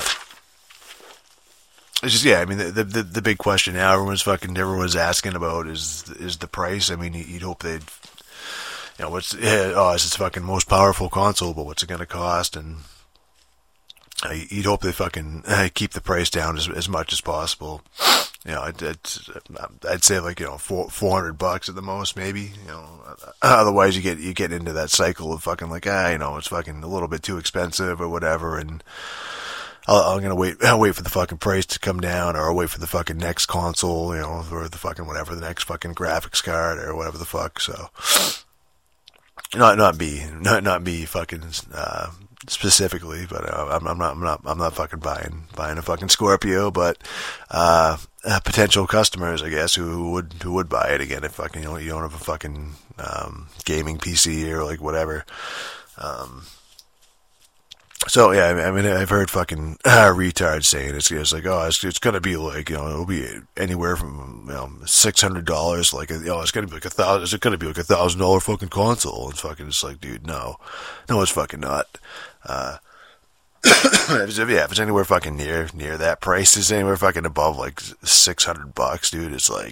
it's just, yeah, I mean, the, the the big question now everyone's fucking everyone's asking about is is the price. I mean, you'd hope they'd, you know, what's yeah, oh, it's the fucking most powerful console, but what's it going to cost? And uh, you'd hope they fucking uh, keep the price down as as much as possible. You know, I'd, I'd, I'd say like, you know, four, four hundred bucks at the most, maybe, you know, otherwise you get, you get into that cycle of fucking like, ah, you know, it's fucking a little bit too expensive or whatever. And I'll, I'm going to wait, I'll wait for the fucking price to come down, or I'll wait for the fucking next console, you know, or the fucking whatever, the next fucking graphics card or whatever the fuck. So not, not me, not, not me fucking, uh, specifically, but uh, I'm, I'm not, I'm not, I'm not fucking buying, buying a fucking Scorpio, but, uh, uh, potential customers, I guess, who, who would, who would buy it again if fucking, you know, you don't have a fucking, um, gaming P C or like whatever. Um, so yeah, I mean, I've heard fucking uh, retards saying it's, it's like, oh, it's, it's gonna be like, you know, it'll be anywhere from, you know, six hundred dollars, like, you know, it's gonna be like a thousand, is it gonna be like a thousand dollar fucking console? It's fucking, it's like, dude, no, no, it's fucking not. Uh, if it's, yeah, if it's anywhere fucking near, near that price, it's anywhere fucking above like six hundred bucks, dude, it's like,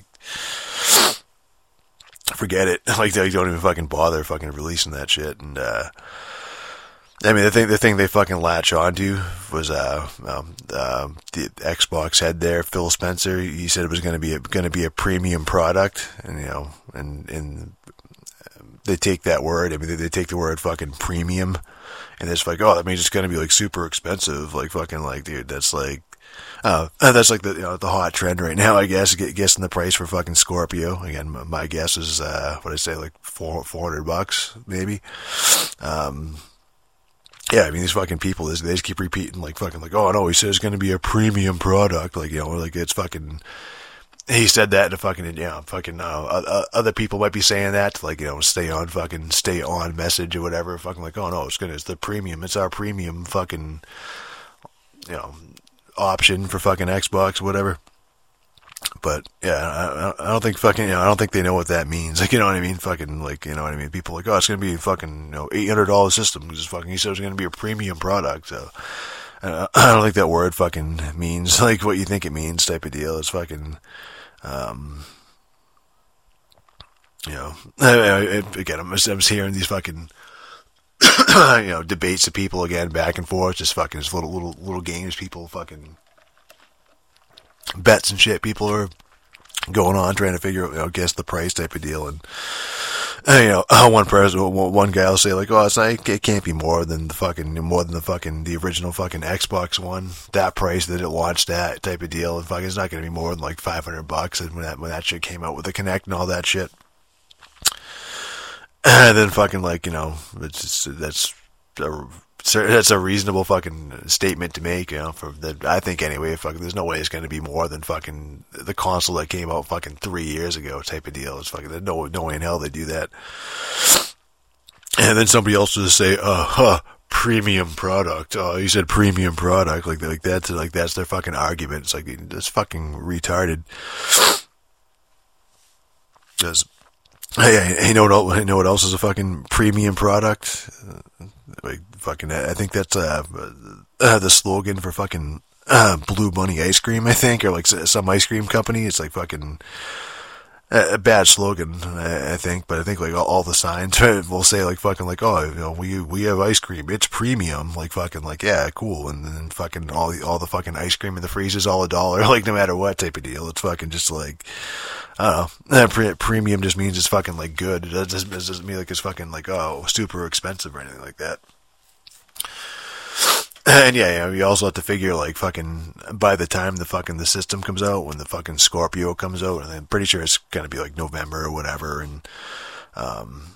forget it. Like, they don't even fucking bother fucking releasing that shit. And, uh, I mean, the thing, the thing they fucking latch onto was, uh, um, uh, the Xbox head there, Phil Spencer. He said it was going to be, going to be a premium product, and, you know, and, and they take that word, I mean, they, they take the word fucking premium, and it's like, oh, that means it's going to be like super expensive, like fucking like, dude, that's like, uh, that's like the, you know, the hot trend right now, I guess, guessing the price for fucking Scorpio. Again, my guess is, uh, what I say, like four, four hundred bucks, maybe. Um, Yeah, I mean, these fucking people, they just keep repeating, like, fucking, like, oh, no, he said it's going to be a premium product. Like, you know, like, it's fucking, he said that to fucking, you know, fucking, uh, other people might be saying that to, like, you know, stay on fucking, stay on message or whatever. Fucking, like, oh, no, it's going to, it's the premium, it's our premium fucking, you know, option for fucking Xbox, whatever. But yeah, I, I don't think fucking, you know, I don't think they know what that means. Like, you know what I mean? Fucking, like, you know what I mean? People are like, oh, it's gonna be fucking, you know, eight hundred dollar system. Just fucking, he said it was gonna be a premium product. So, I don't think that word fucking means like what you think it means type of deal. It's fucking, um, you know, I, I, again, I'm just, I'm just hearing these fucking, you know, debates of people again, back and forth, just fucking, just little, little, little games, people fucking, bets and shit, people are going on trying to figure out, you know, guess the price type of deal, and, and you know, one person, one guy will say like, oh, it's not, it can't be more than the fucking, more than the fucking, the original fucking Xbox One, that price that it launched at type of deal, and fucking, it's not going to be more than like five hundred bucks, and when that, when that shit came out with the Kinect and all that shit, and then fucking like, you know, it's just, that's a, that's a reasonable fucking statement to make, you know, for that, I think anyway, fucking, there's no way it's going to be more than fucking the console that came out fucking three years ago type of deal. It's fucking, there's no, no way in hell they do that. And then somebody else will just say, uh, huh, premium product. Oh, you said premium product. Like, like that's, like, that's their fucking argument. It's like, it's fucking retarded. Because, hey, you know what, you know what else is a fucking premium product? Uh, like, fucking, I think that's, uh, uh, the slogan for fucking, uh, Blue Bunny ice cream, I think, or like some ice cream company. It's like fucking, a bad slogan, I think, but I think like all, all the signs will say like fucking like, oh, you know, we, we have ice cream, it's premium, like fucking like, yeah, cool, and then fucking all the, all the fucking ice cream in the freezer's all a dollar, like no matter what type of deal. It's fucking just like, I don't know, pre- premium just means it's fucking like good. It doesn't, it doesn't mean like it's fucking like, oh, super expensive or anything like that. And yeah, you know, you also have to figure like fucking by the time the fucking the system comes out, when the fucking Scorpio comes out, and I'm pretty sure it's gonna be like November or whatever, and um,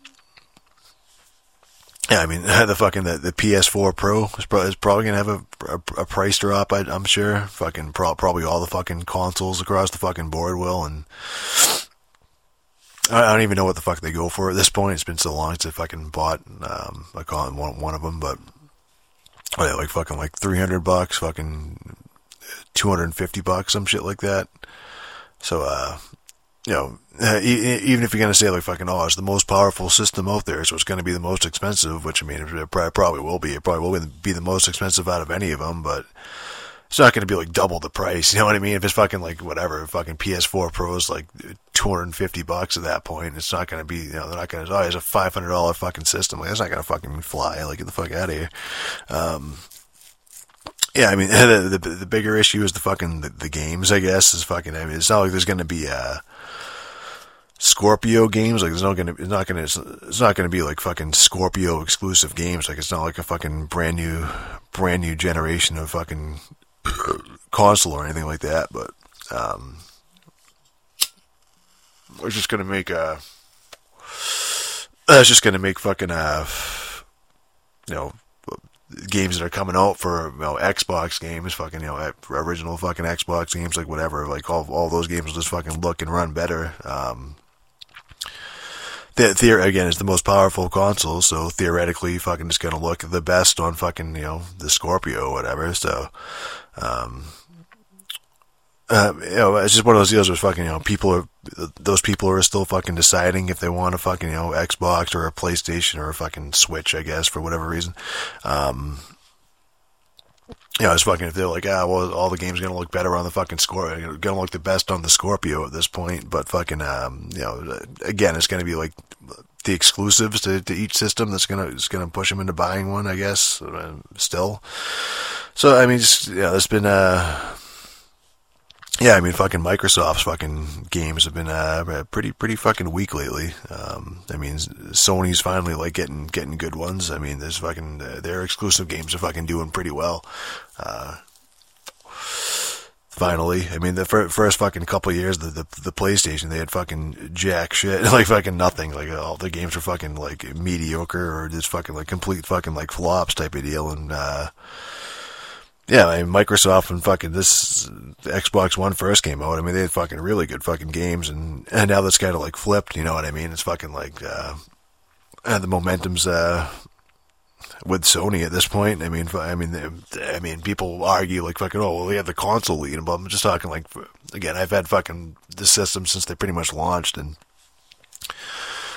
yeah, I mean the fucking the, the P S four Pro is, pro- is probably gonna have a, a, a price drop. I, I'm sure, fucking pro- probably all the fucking consoles across the fucking board will, and I, I don't even know what the fuck they go for at this point. It's been so long since I fucking bought um, I call it one one of them, but. Oh, yeah, like fucking like three hundred bucks, fucking two hundred fifty bucks, some shit like that. So, uh, you know, uh, e- even if you're going to say like fucking, oh, it's the most powerful system out there, so it's going to be the most expensive, which I mean, it probably will be. It probably will be the most expensive out of any of them, but it's not going to be like double the price. You know what I mean? If it's fucking like whatever, fucking P S four Pro is like two hundred fifty bucks at that point, it's not going to be, you know, they're not going to, oh, it's a five hundred dollars fucking system. Like, that's not going to fucking fly. Like, get the fuck out of here. Um, yeah, I mean, the, the, the bigger issue is the fucking, the, the games, I guess, is fucking, I mean, it's not like there's going to be, uh, Scorpio games. Like, there's not going to, it's not going to, it's not going to be like fucking Scorpio exclusive games. Like, it's not like a fucking brand new, brand new generation of fucking console or anything like that, but, um, we're just gonna make a, uh, it's just gonna make fucking, uh, you know, games that are coming out for, you know, Xbox games, fucking, you know, original fucking Xbox games, like whatever, like all, all those games will just fucking look and run better. Um, the, the, again, it's the most powerful console, so theoretically, fucking just gonna look the best on fucking, you know, the Scorpio or whatever, so, um, Uh, you know, it's just one of those deals where fucking, you know, people are, those people are still fucking deciding if they want a fucking, you know, Xbox or a PlayStation or a fucking Switch, I guess, for whatever reason. Um, you know, it's fucking, if they're like, ah, well, all the games are gonna look better on the fucking Scorpio, gonna look the best on the Scorpio at this point, but fucking, um, you know, again, it's gonna be like the exclusives to, to each system that's gonna, it's gonna push them into buying one, I guess, uh, still. So, I mean, just, yeah, there's been, uh, yeah, I mean, fucking Microsoft's fucking games have been uh, pretty, pretty fucking weak lately. Um, I mean, Sony's finally like getting getting good ones. I mean, there's fucking uh, their exclusive games are fucking doing pretty well. Uh, finally, I mean, the fir- first fucking couple of years, the, the the PlayStation, they had fucking jack shit, like fucking nothing. Like all the games were fucking like mediocre or just fucking like complete fucking like flops type of deal, and. uh Yeah, I mean, Microsoft and fucking this Xbox One first came out. I mean, they had fucking really good fucking games, and, and now that's kind of like flipped. You know what I mean? It's fucking like uh, uh, the momentum's uh, with Sony at this point. I mean, I mean, I mean, people argue like fucking, oh, well, they have the console lead, but I'm just talking like, again, I've had fucking the system since they pretty much launched, and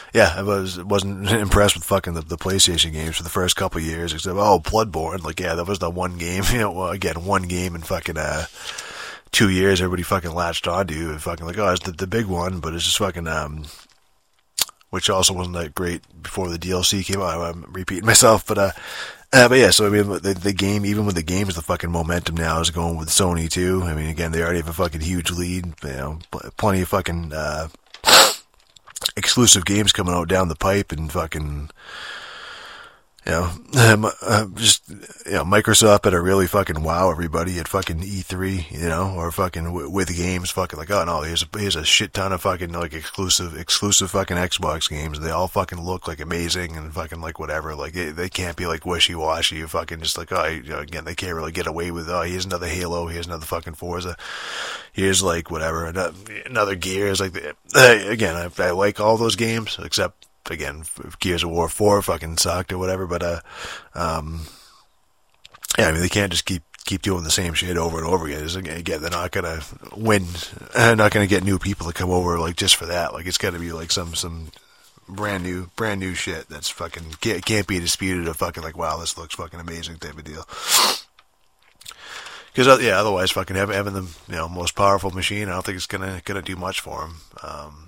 yeah, I was wasn't impressed with fucking the, the PlayStation games for the first couple of years, except oh, Bloodborne. Like, yeah, that was the one game. You know, well, again, one game in fucking uh, two years. Everybody fucking latched onto and fucking like, oh, it's the, the big one, but it's just fucking um. Which also wasn't that great before the D L C came out. I'm repeating myself, but uh, uh but yeah. So I mean, the, the game, even with the games, the fucking momentum now is going with Sony too. I mean, again, they already have a fucking huge lead. You know, plenty of fucking uh, exclusive games coming out down the pipe, and fucking, you know, um, uh, just, you know, Microsoft better really fucking wow everybody at fucking E three, you know, or fucking w- with games, fucking like, oh no, here's a, here's a shit ton of fucking like exclusive, exclusive fucking Xbox games. They all fucking look like amazing and fucking like whatever. Like they, they can't be like wishy-washy. Fucking just like, oh, you know, again, they can't really get away with, oh, here's another Halo, here's another fucking Forza, here's like whatever, another, another Gears. Like, uh, again, I, I like all those games except, again, Gears of War four fucking sucked or whatever, but, uh, um, yeah, I mean, they can't just keep, keep doing the same shit over and over again. It's, again, they're not gonna win, they're not gonna get new people to come over, like, just for that. Like, it's gotta be, like, some, some brand new, brand new shit that's fucking, can't, can't be disputed of fucking, like, wow, this looks fucking amazing type of deal. Because, yeah, otherwise, fucking having, having the, you know, most powerful machine, I don't think it's gonna, gonna do much for them. Um,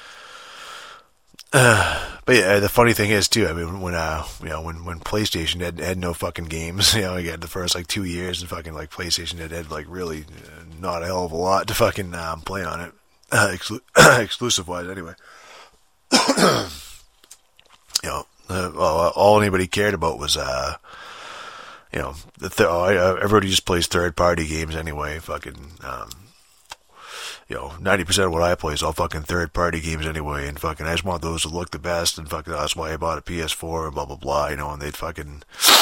Uh, but yeah, the funny thing is too, I mean, when, uh, you know, when, when PlayStation had, had no fucking games, you know, again, the first, like, two years, and fucking, like, PlayStation had, had like, really uh, not a hell of a lot to fucking, um, play on it, uh, exclu- exclusive-wise, anyway. You know, uh, all, all anybody cared about was, uh, you know, the th- oh, everybody just plays third-party games anyway, fucking, um, you know, ninety percent of what I play is all fucking third-party games anyway, and fucking, I just want those to look the best, and fucking, that's why I bought a P S four, and blah, blah, blah, you know, and they'd fucking,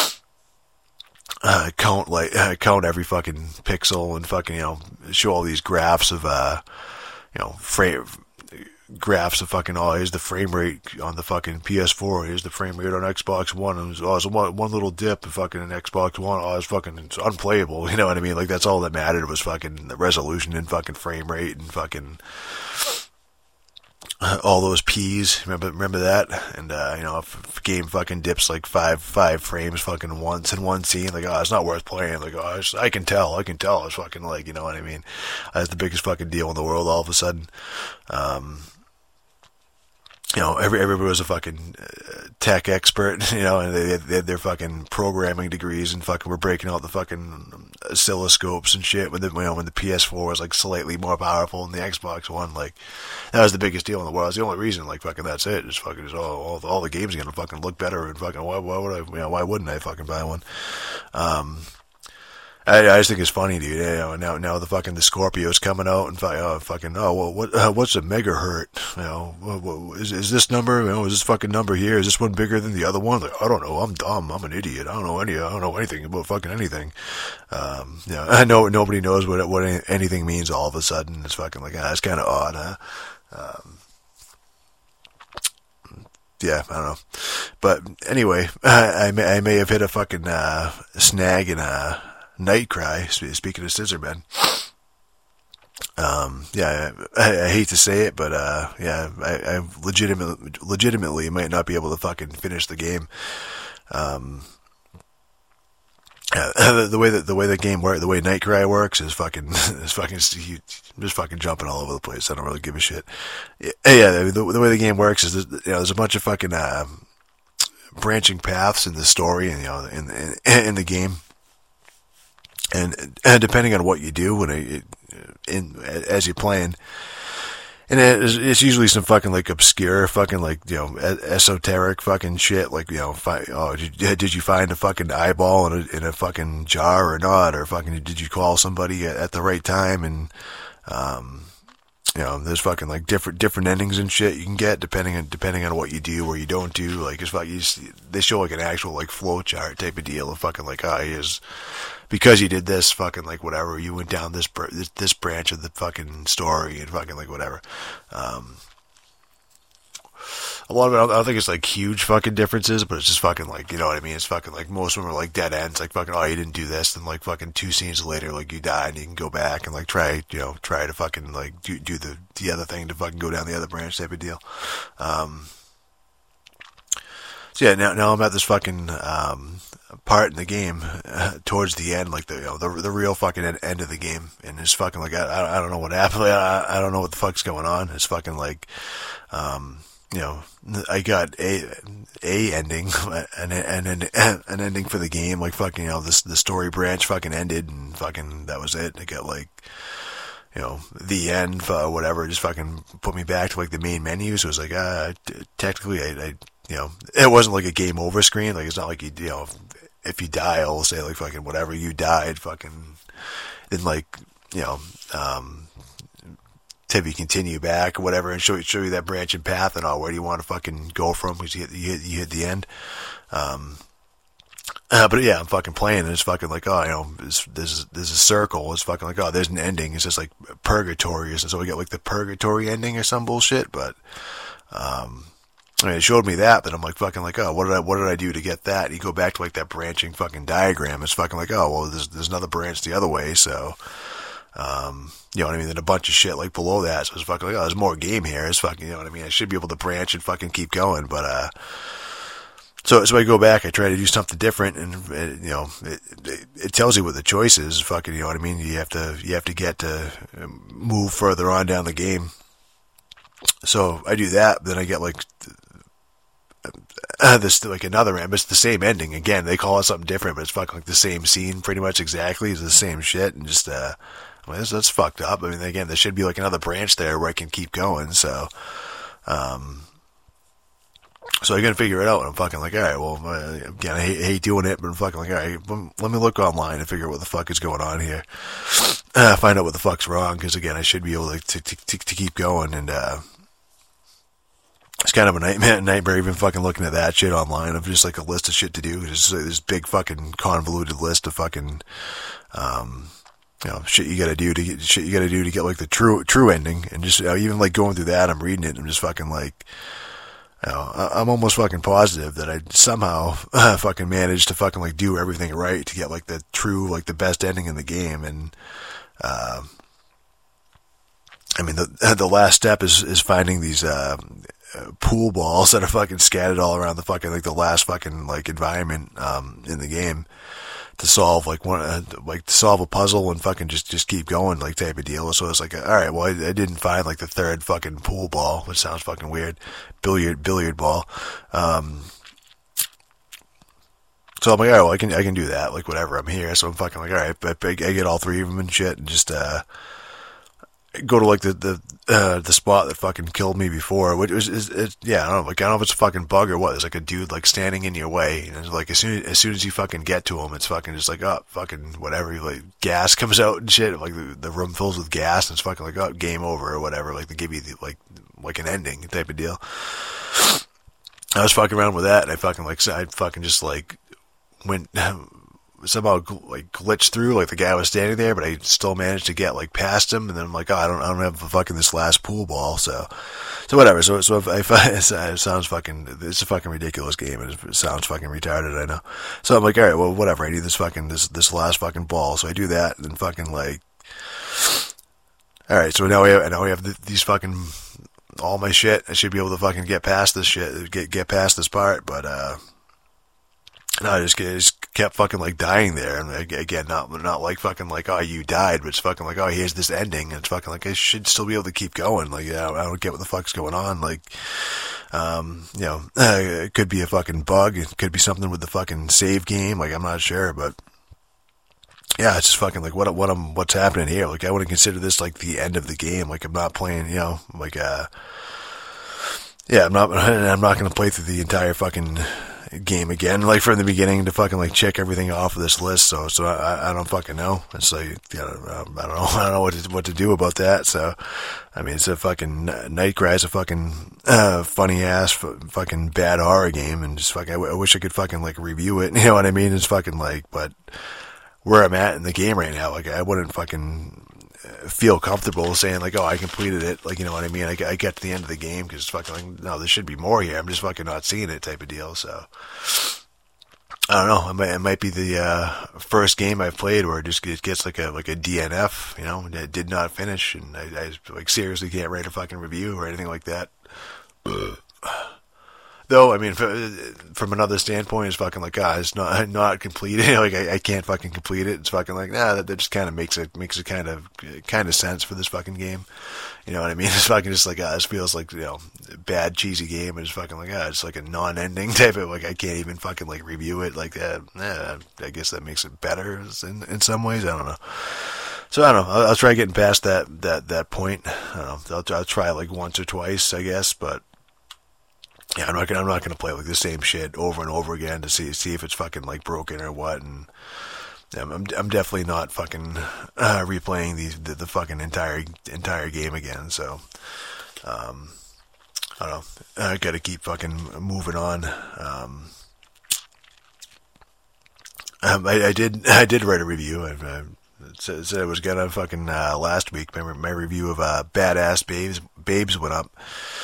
uh, count, like, uh, count every fucking pixel, and fucking, you know, show all these graphs of, uh, you know, frame, graphs of fucking, oh, here's the frame rate on the fucking P S four, here's the frame rate on Xbox One, and oh, it's one, one little dip in fucking Xbox One, oh, it's fucking, it's unplayable, you know what I mean? Like, that's all that mattered was fucking the resolution and fucking frame rate and fucking uh, all those P's, remember, remember that? And, uh, you know, if, if a game fucking dips like five, five frames fucking once in one scene, like, oh, it's not worth playing, like, oh, it's, I can tell, I can tell, it's fucking like, you know what I mean? That's the biggest fucking deal in the world all of a sudden. Um, You know, every everybody was a fucking uh, tech expert, you know, and they, they had their fucking programming degrees and fucking were breaking out the fucking oscilloscopes and shit when the, you know, when the P S four was like slightly more powerful than the Xbox One. Like, that was the biggest deal in the world. It's the only reason, like, fucking that's it. It's fucking, just, oh, all, all the games are gonna fucking look better and fucking, why, why would I, you know, why wouldn't I fucking buy one? Um, I, I just think it's funny, dude. You know, now, now the fucking the Scorpio's coming out and oh, fucking oh, well, what uh, what's a megahertz? You know, what, what, is is this number? You know, is this fucking number here? Is this one bigger than the other one? Like, I don't know. I'm dumb. I'm an idiot. I don't know any. I don't know anything about fucking anything. Um, you know, I know nobody knows what what anything means. All of a sudden, it's fucking like ah, it's kind of odd, huh? Um, yeah, I don't know. But anyway, I, I may I may have hit a fucking uh, snag in a. Nightcry, speaking of Scissorman. Um, yeah, I, I hate to say it, but, uh, yeah, I, I legitimately, legitimately might not be able to fucking finish the game. Um, uh, the way that, the way the game works, the way Nightcry works is fucking, is fucking, you, just fucking jumping all over the place. I don't really give a shit. Yeah, yeah the, the way the game works is, you know, there's a bunch of fucking, uh, branching paths in the story and, you know, in, in, in the game. And, and depending on what you do when it, in as you're playing, and it's, it's usually some fucking like obscure fucking like you know esoteric fucking shit like you know fi- oh did, did you find a fucking eyeball in a in a fucking jar or not, or fucking did you call somebody at, at the right time, and um you know there's fucking like different different endings and shit you can get depending on depending on what you do or you don't do. Like it's like you just, they show like an actual like flow chart type of deal of fucking like ah oh, here's because you did this fucking like whatever, you went down this this, this branch of the fucking story and fucking like whatever. Um, a lot of it, I don't think it's like huge fucking differences, but it's just fucking like, you know what I mean? It's fucking like most of them are like dead ends, like fucking, oh, you didn't do this, and like fucking two scenes later, like you die and you can go back and like try, you know, try to fucking like do do the the other thing to fucking go down the other branch type of deal. Um, So yeah, now now I'm at this fucking um, part in the game uh, towards the end, like the you know, the the real fucking end, end of the game, and it's fucking like I I don't know what happened. I I don't know what the fuck's going on. It's fucking like, um, you know, I got a a ending and and an an ending for the game. Like fucking you know this the story branch fucking ended and fucking that was it. I got like. You know, the end, uh, whatever, just fucking put me back to like the main menu. So it was like, uh, t- technically, I, I, you know, it wasn't like a game over screen. Like, it's not like you, you know, if you die, I'll say like fucking whatever, you died, fucking, then like, you know, um, have you continue back or whatever and show, show you that branching path and all, where do you want to fucking go from? Because you hit, you hit, you hit the end. Um, Uh, but yeah, I'm fucking playing and it's fucking like, oh, you know, there's, there's, there's a circle. It's fucking like, oh, there's an ending. It's just like purgatory. And so we got like the purgatory ending or some bullshit. But, um, I mean, it showed me that, but I'm like fucking like, oh, what did I, what did I do to get that? And you go back to like that branching fucking diagram. It's fucking like, oh, well, there's, there's another branch the other way. So, um, you know what I mean? Then a bunch of shit like below that. So it's fucking like, oh, there's more game here. It's fucking, you know what I mean? I should be able to branch and fucking keep going. But, uh, So, so I go back, I try to do something different, and, it, you know, it, it, it tells you what the choice is, fucking, you know what I mean? You have to, you have to get to move further on down the game. So I do that, then I get like, uh, this, like another, it's the same ending. Again, they call it something different, but it's fucking like the same scene pretty much exactly. It's the same shit, and just, uh, I mean, that's, that's fucked up. I mean, again, there should be like another branch there where I can keep going, so, um, So I gotta figure it out, and I'm fucking like, alright, well, again, I hate, hate doing it, but I'm fucking like, alright, let me look online and figure out what the fuck is going on here. Uh, find out what the fuck's wrong, because again, I should be able to, to, to, to keep going, and, uh, it's kind of a nightmare, nightmare even fucking looking at that shit online of just like a list of shit to do. There's this big fucking convoluted list of fucking, um, you know, shit you gotta do to get, shit you gotta do to get like the true, true ending, and just, you know, even like going through that, I'm reading it, and I'm just fucking like, you know, I'm almost fucking positive that I somehow uh, fucking managed to fucking like do everything right to get like the true, like the best ending in the game. And, uh, I mean, the, the last step is, is finding these, uh, pool balls that are fucking scattered all around the fucking, like the last fucking like environment, um, in the game to solve like one, uh, like to solve a puzzle and fucking just, just keep going like type of deal. So it's like, alright, well, I, I didn't find like the third fucking pool ball, which sounds fucking weird. Billiard, billiard ball. Um, so I'm like, alright, well, I can, I can do that. Like, whatever, I'm here. So I'm fucking like, alright, I, I get all three of them and shit and just, uh, go to like the, the, uh, the spot that fucking killed me before, which was, is, it, yeah, I don't know, like, I don't know if it's a fucking bug or what. There's like a dude like standing in your way, and it's like, as soon, as soon as you fucking get to him, it's fucking just like, oh, fucking whatever, like, gas comes out and shit, like, the, the room fills with gas, and it's fucking like, oh, game over or whatever, like, they give you the, like, like an ending type of deal. I was fucking around with that, and I fucking, like, I fucking just, like, went, somehow like glitched through, like the guy was standing there, but I still managed to get like past him, and then I'm like, oh, I don't, I don't have fucking this last pool ball, so, so whatever. So, so if, if I, it sounds fucking, it's a fucking ridiculous game, and it sounds fucking retarded, I know. So I'm like, all right, well, whatever. I need this fucking this this last fucking ball, so I do that, and then fucking like, all right, so now we have, now we have these fucking all my shit. I should be able to fucking get past this shit, get get past this part, but uh. No, I just, I just kept fucking like dying there, and again, not not like fucking like, oh, you died, but it's fucking like, oh, here's this ending, and it's fucking like, I should still be able to keep going. Like, yeah, I don't get what the fuck's going on. Like, um, you know, uh, it could be a fucking bug, it could be something with the fucking save game. Like, I'm not sure, but yeah, it's just fucking like, what what I'm what's happening here? Like, I wouldn't consider this like the end of the game. Like, I'm not playing, you know, like, uh, yeah, I'm not, I'm not gonna play through the entire fucking game again, like from the beginning to fucking like check everything off of this list. So, so I, I don't fucking know. It's like, you know, I don't know, I don't know what to, what to do about that. So, I mean, it's a fucking Nightcry's a fucking uh, funny ass fucking bad horror game, and just fucking, I, w- I wish I could fucking like review it. You know what I mean? It's fucking like, but where I'm at in the game right now, like I wouldn't fucking feel comfortable saying like, oh, I completed it, like, you know what I mean, I, I get to the end of the game, because it's fucking like, no, there should be more here, I'm just fucking not seeing it type of deal. So I don't know, it might, it might be the uh, first game I've played where it just it gets like a like a D N F, you know, that did not finish, and I, I like seriously can't write a fucking review or anything like that. Though, I mean, from another standpoint, it's fucking like, ah, it's not not completed. Like, I, I can't fucking complete it. It's fucking like, nah, that, that just kind of makes it makes it kind of kind of sense for this fucking game. You know what I mean? It's fucking just like, ah, this feels like, you know, bad cheesy game. And it's fucking like, ah, it's like a non-ending type of, like, I can't even fucking like review it like that. Yeah, I guess that makes it better in in some ways. I don't know. So I don't know. I'll, I'll try getting past that that that point. I don't know. I'll, I'll try like once or twice, I guess, but. Yeah, I'm not gonna. I'm not gonna play like the same shit over and over again to see see if it's fucking like broken or what. And yeah, I'm I'm definitely not fucking uh, replaying the, the the fucking entire entire game again. So um, I don't know. I gotta keep fucking moving on. Um, um, I, I did I did write a review. I, I said, said it was gonna fucking uh, last week. My my review of uh, Badass Babes Babes went up.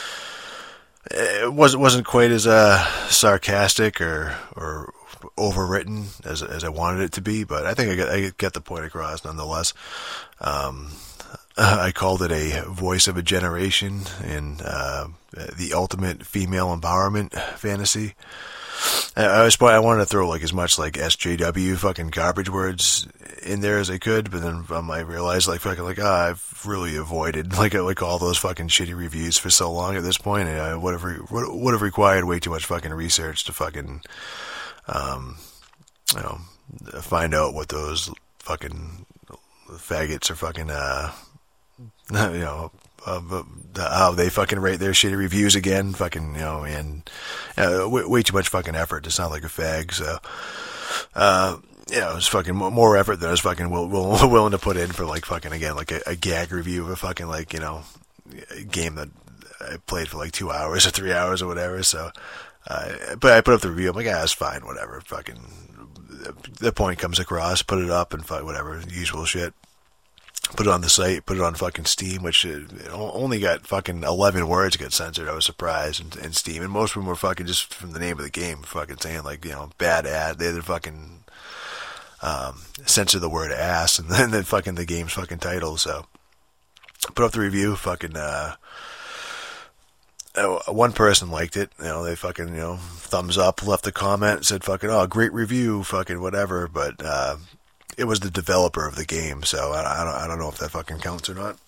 It wasn't wasn't quite as uh, sarcastic or or overwritten as as I wanted it to be, but I think I get I get the point across nonetheless. Um, I called it a voice of a generation in uh, the ultimate female empowerment fantasy. I was I wanted to throw like as much like S J W fucking garbage words in there as I could, but then um, I realized like fucking like ah, I've really avoided like like all those fucking shitty reviews for so long at this point. And I would have would have required way too much fucking research to fucking um you know find out what those fucking faggots are fucking uh you know. Uh, how they fucking rate their shitty reviews again, fucking, you know, and uh, way, way too much fucking effort to sound like a fag, so, uh, you know, it was fucking more effort than I was fucking will, will, willing to put in for, like, fucking, again, like a, a gag review of a fucking, like, you know, a game that I played for, like, two hours or three hours or whatever, so, uh, but I put up the review, I'm like, ah, it's fine, whatever, fucking, the point comes across, put it up, and fuck, whatever, usual shit. Put it on the site, put it on fucking Steam, which it only got fucking eleven words get censored. I was surprised in, in Steam, and most of them were fucking just from the name of the game, fucking saying like, you know, bad ad. They had to fucking um, censor the word ass, and then, then fucking the game's fucking title. So put up the review, fucking. Uh, oh, one person liked it, you know. They fucking, you know, thumbs up, left a comment, said fucking, oh, great review, fucking whatever, but. Uh, It was the developer of the game, so I, I don't I don't know if that fucking counts or not.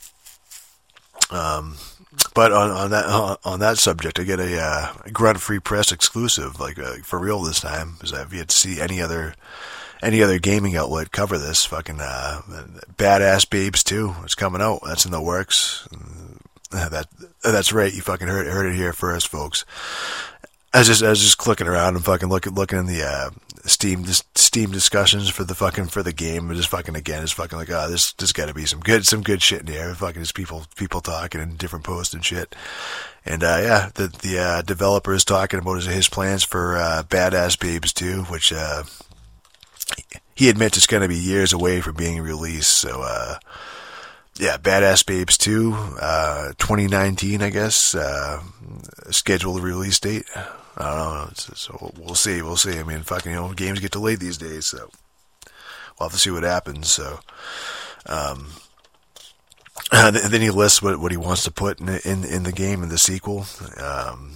Um, but on on that on, on that subject, I get a uh, Grunt Free Press exclusive, like uh, for real this time, because I've yet to see any other any other gaming outlet cover this. Fucking uh, Badass Babes two, it's coming out. That's in the works. That that's right. You fucking heard heard it here first, folks. I was just I was just clicking around and fucking looking looking in the uh, Steam Steam discussions for the fucking for the game, and just fucking again, it's fucking like, ah, oh, this there's got to be some good some good shit in here. Fucking just people people talking in different posts and shit. And uh, yeah, the the uh, developer is talking about his, his plans for uh, Badass Babes two, which uh, he admits it's going to be years away from being released. So uh, yeah, Badass Babes two, uh, twenty nineteen, I guess, uh, scheduled release date. I don't know. So we'll see. We'll see. I mean, fucking, you know, games get delayed these days, so we'll have to see what happens. So, um, and then he lists what, what he wants to put in, in in the game in the sequel. Um,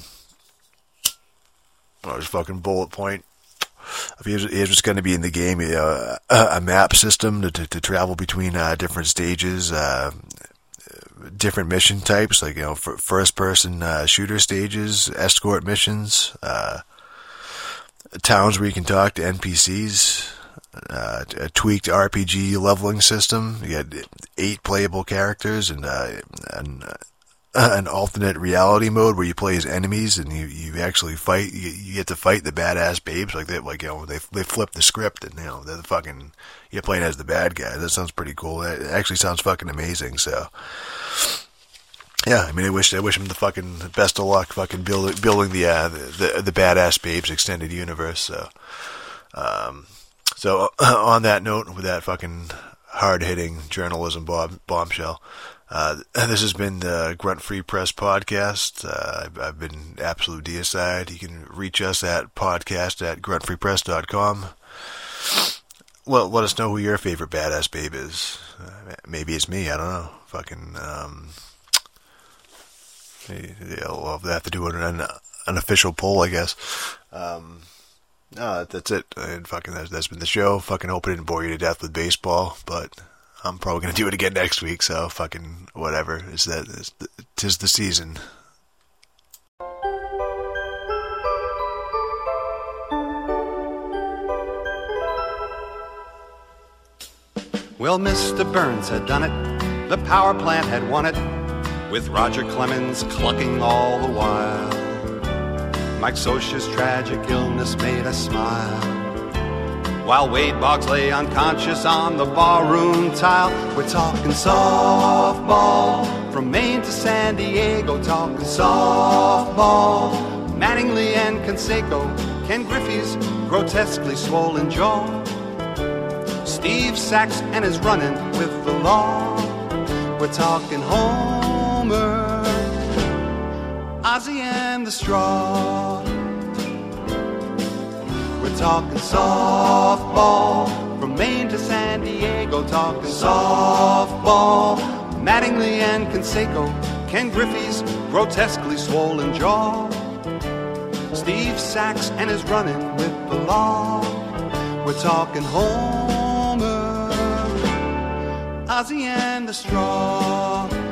oh, his fucking bullet point. Here's what's going to be in the game: uh, a map system to to, to travel between uh, different stages. Uh, different mission types, like, you know, first person uh, shooter stages, escort missions, uh, towns where you can talk to N P Cs, uh, a tweaked R P G leveling system. You got eight playable characters, and uh, an, uh, an alternate reality mode where you play as enemies and you, you actually fight. You, you get to fight the badass babes, like they like you know they they flip the script and, you know, they're the fucking, you're playing as the bad guy. That sounds pretty cool. It actually sounds fucking amazing. So. Yeah, I mean, I wish I wish him the fucking best of luck, fucking building building the uh, the, the the Badass Babes extended universe. So, um, so uh, on that note, with that fucking hard hitting journalism bomb, bombshell, uh, this has been the Grunt Free Press podcast. Uh, I've, I've been Absolute Deicide. You can reach us at podcast at grunt free press dot com. Well, let us know who your favorite badass babe is. Uh, maybe it's me. I don't know. Fucking. Um, Yeah, we'll have to do an, an official poll, I guess. Um, no, that's it. And fucking that's, that's been the show. Fucking hope I didn't bore you to death with baseball, but I'm probably gonna do it again next week. So fucking whatever. Is that is the, 'tis the season. Well, Mister Burns had done it, the power plant had won it, with Roger Clemens clucking all the while. Mike Scioscia's tragic illness made us smile, while Wade Boggs lay unconscious on the barroom tile. We're talking softball, from Maine to San Diego, talking softball. Mattingly and Canseco, Ken Griffey's grotesquely swollen jaw, Steve Sachs and his running with the law. We're talking Homer, Ozzie and the Straw. We're talking softball, from Maine to San Diego, talking softball. Mattingly and Canseco, Ken Griffey's grotesquely swollen jaw, Steve Sachs and his running with the law. We're talking Homer, Ozzie and the Straw.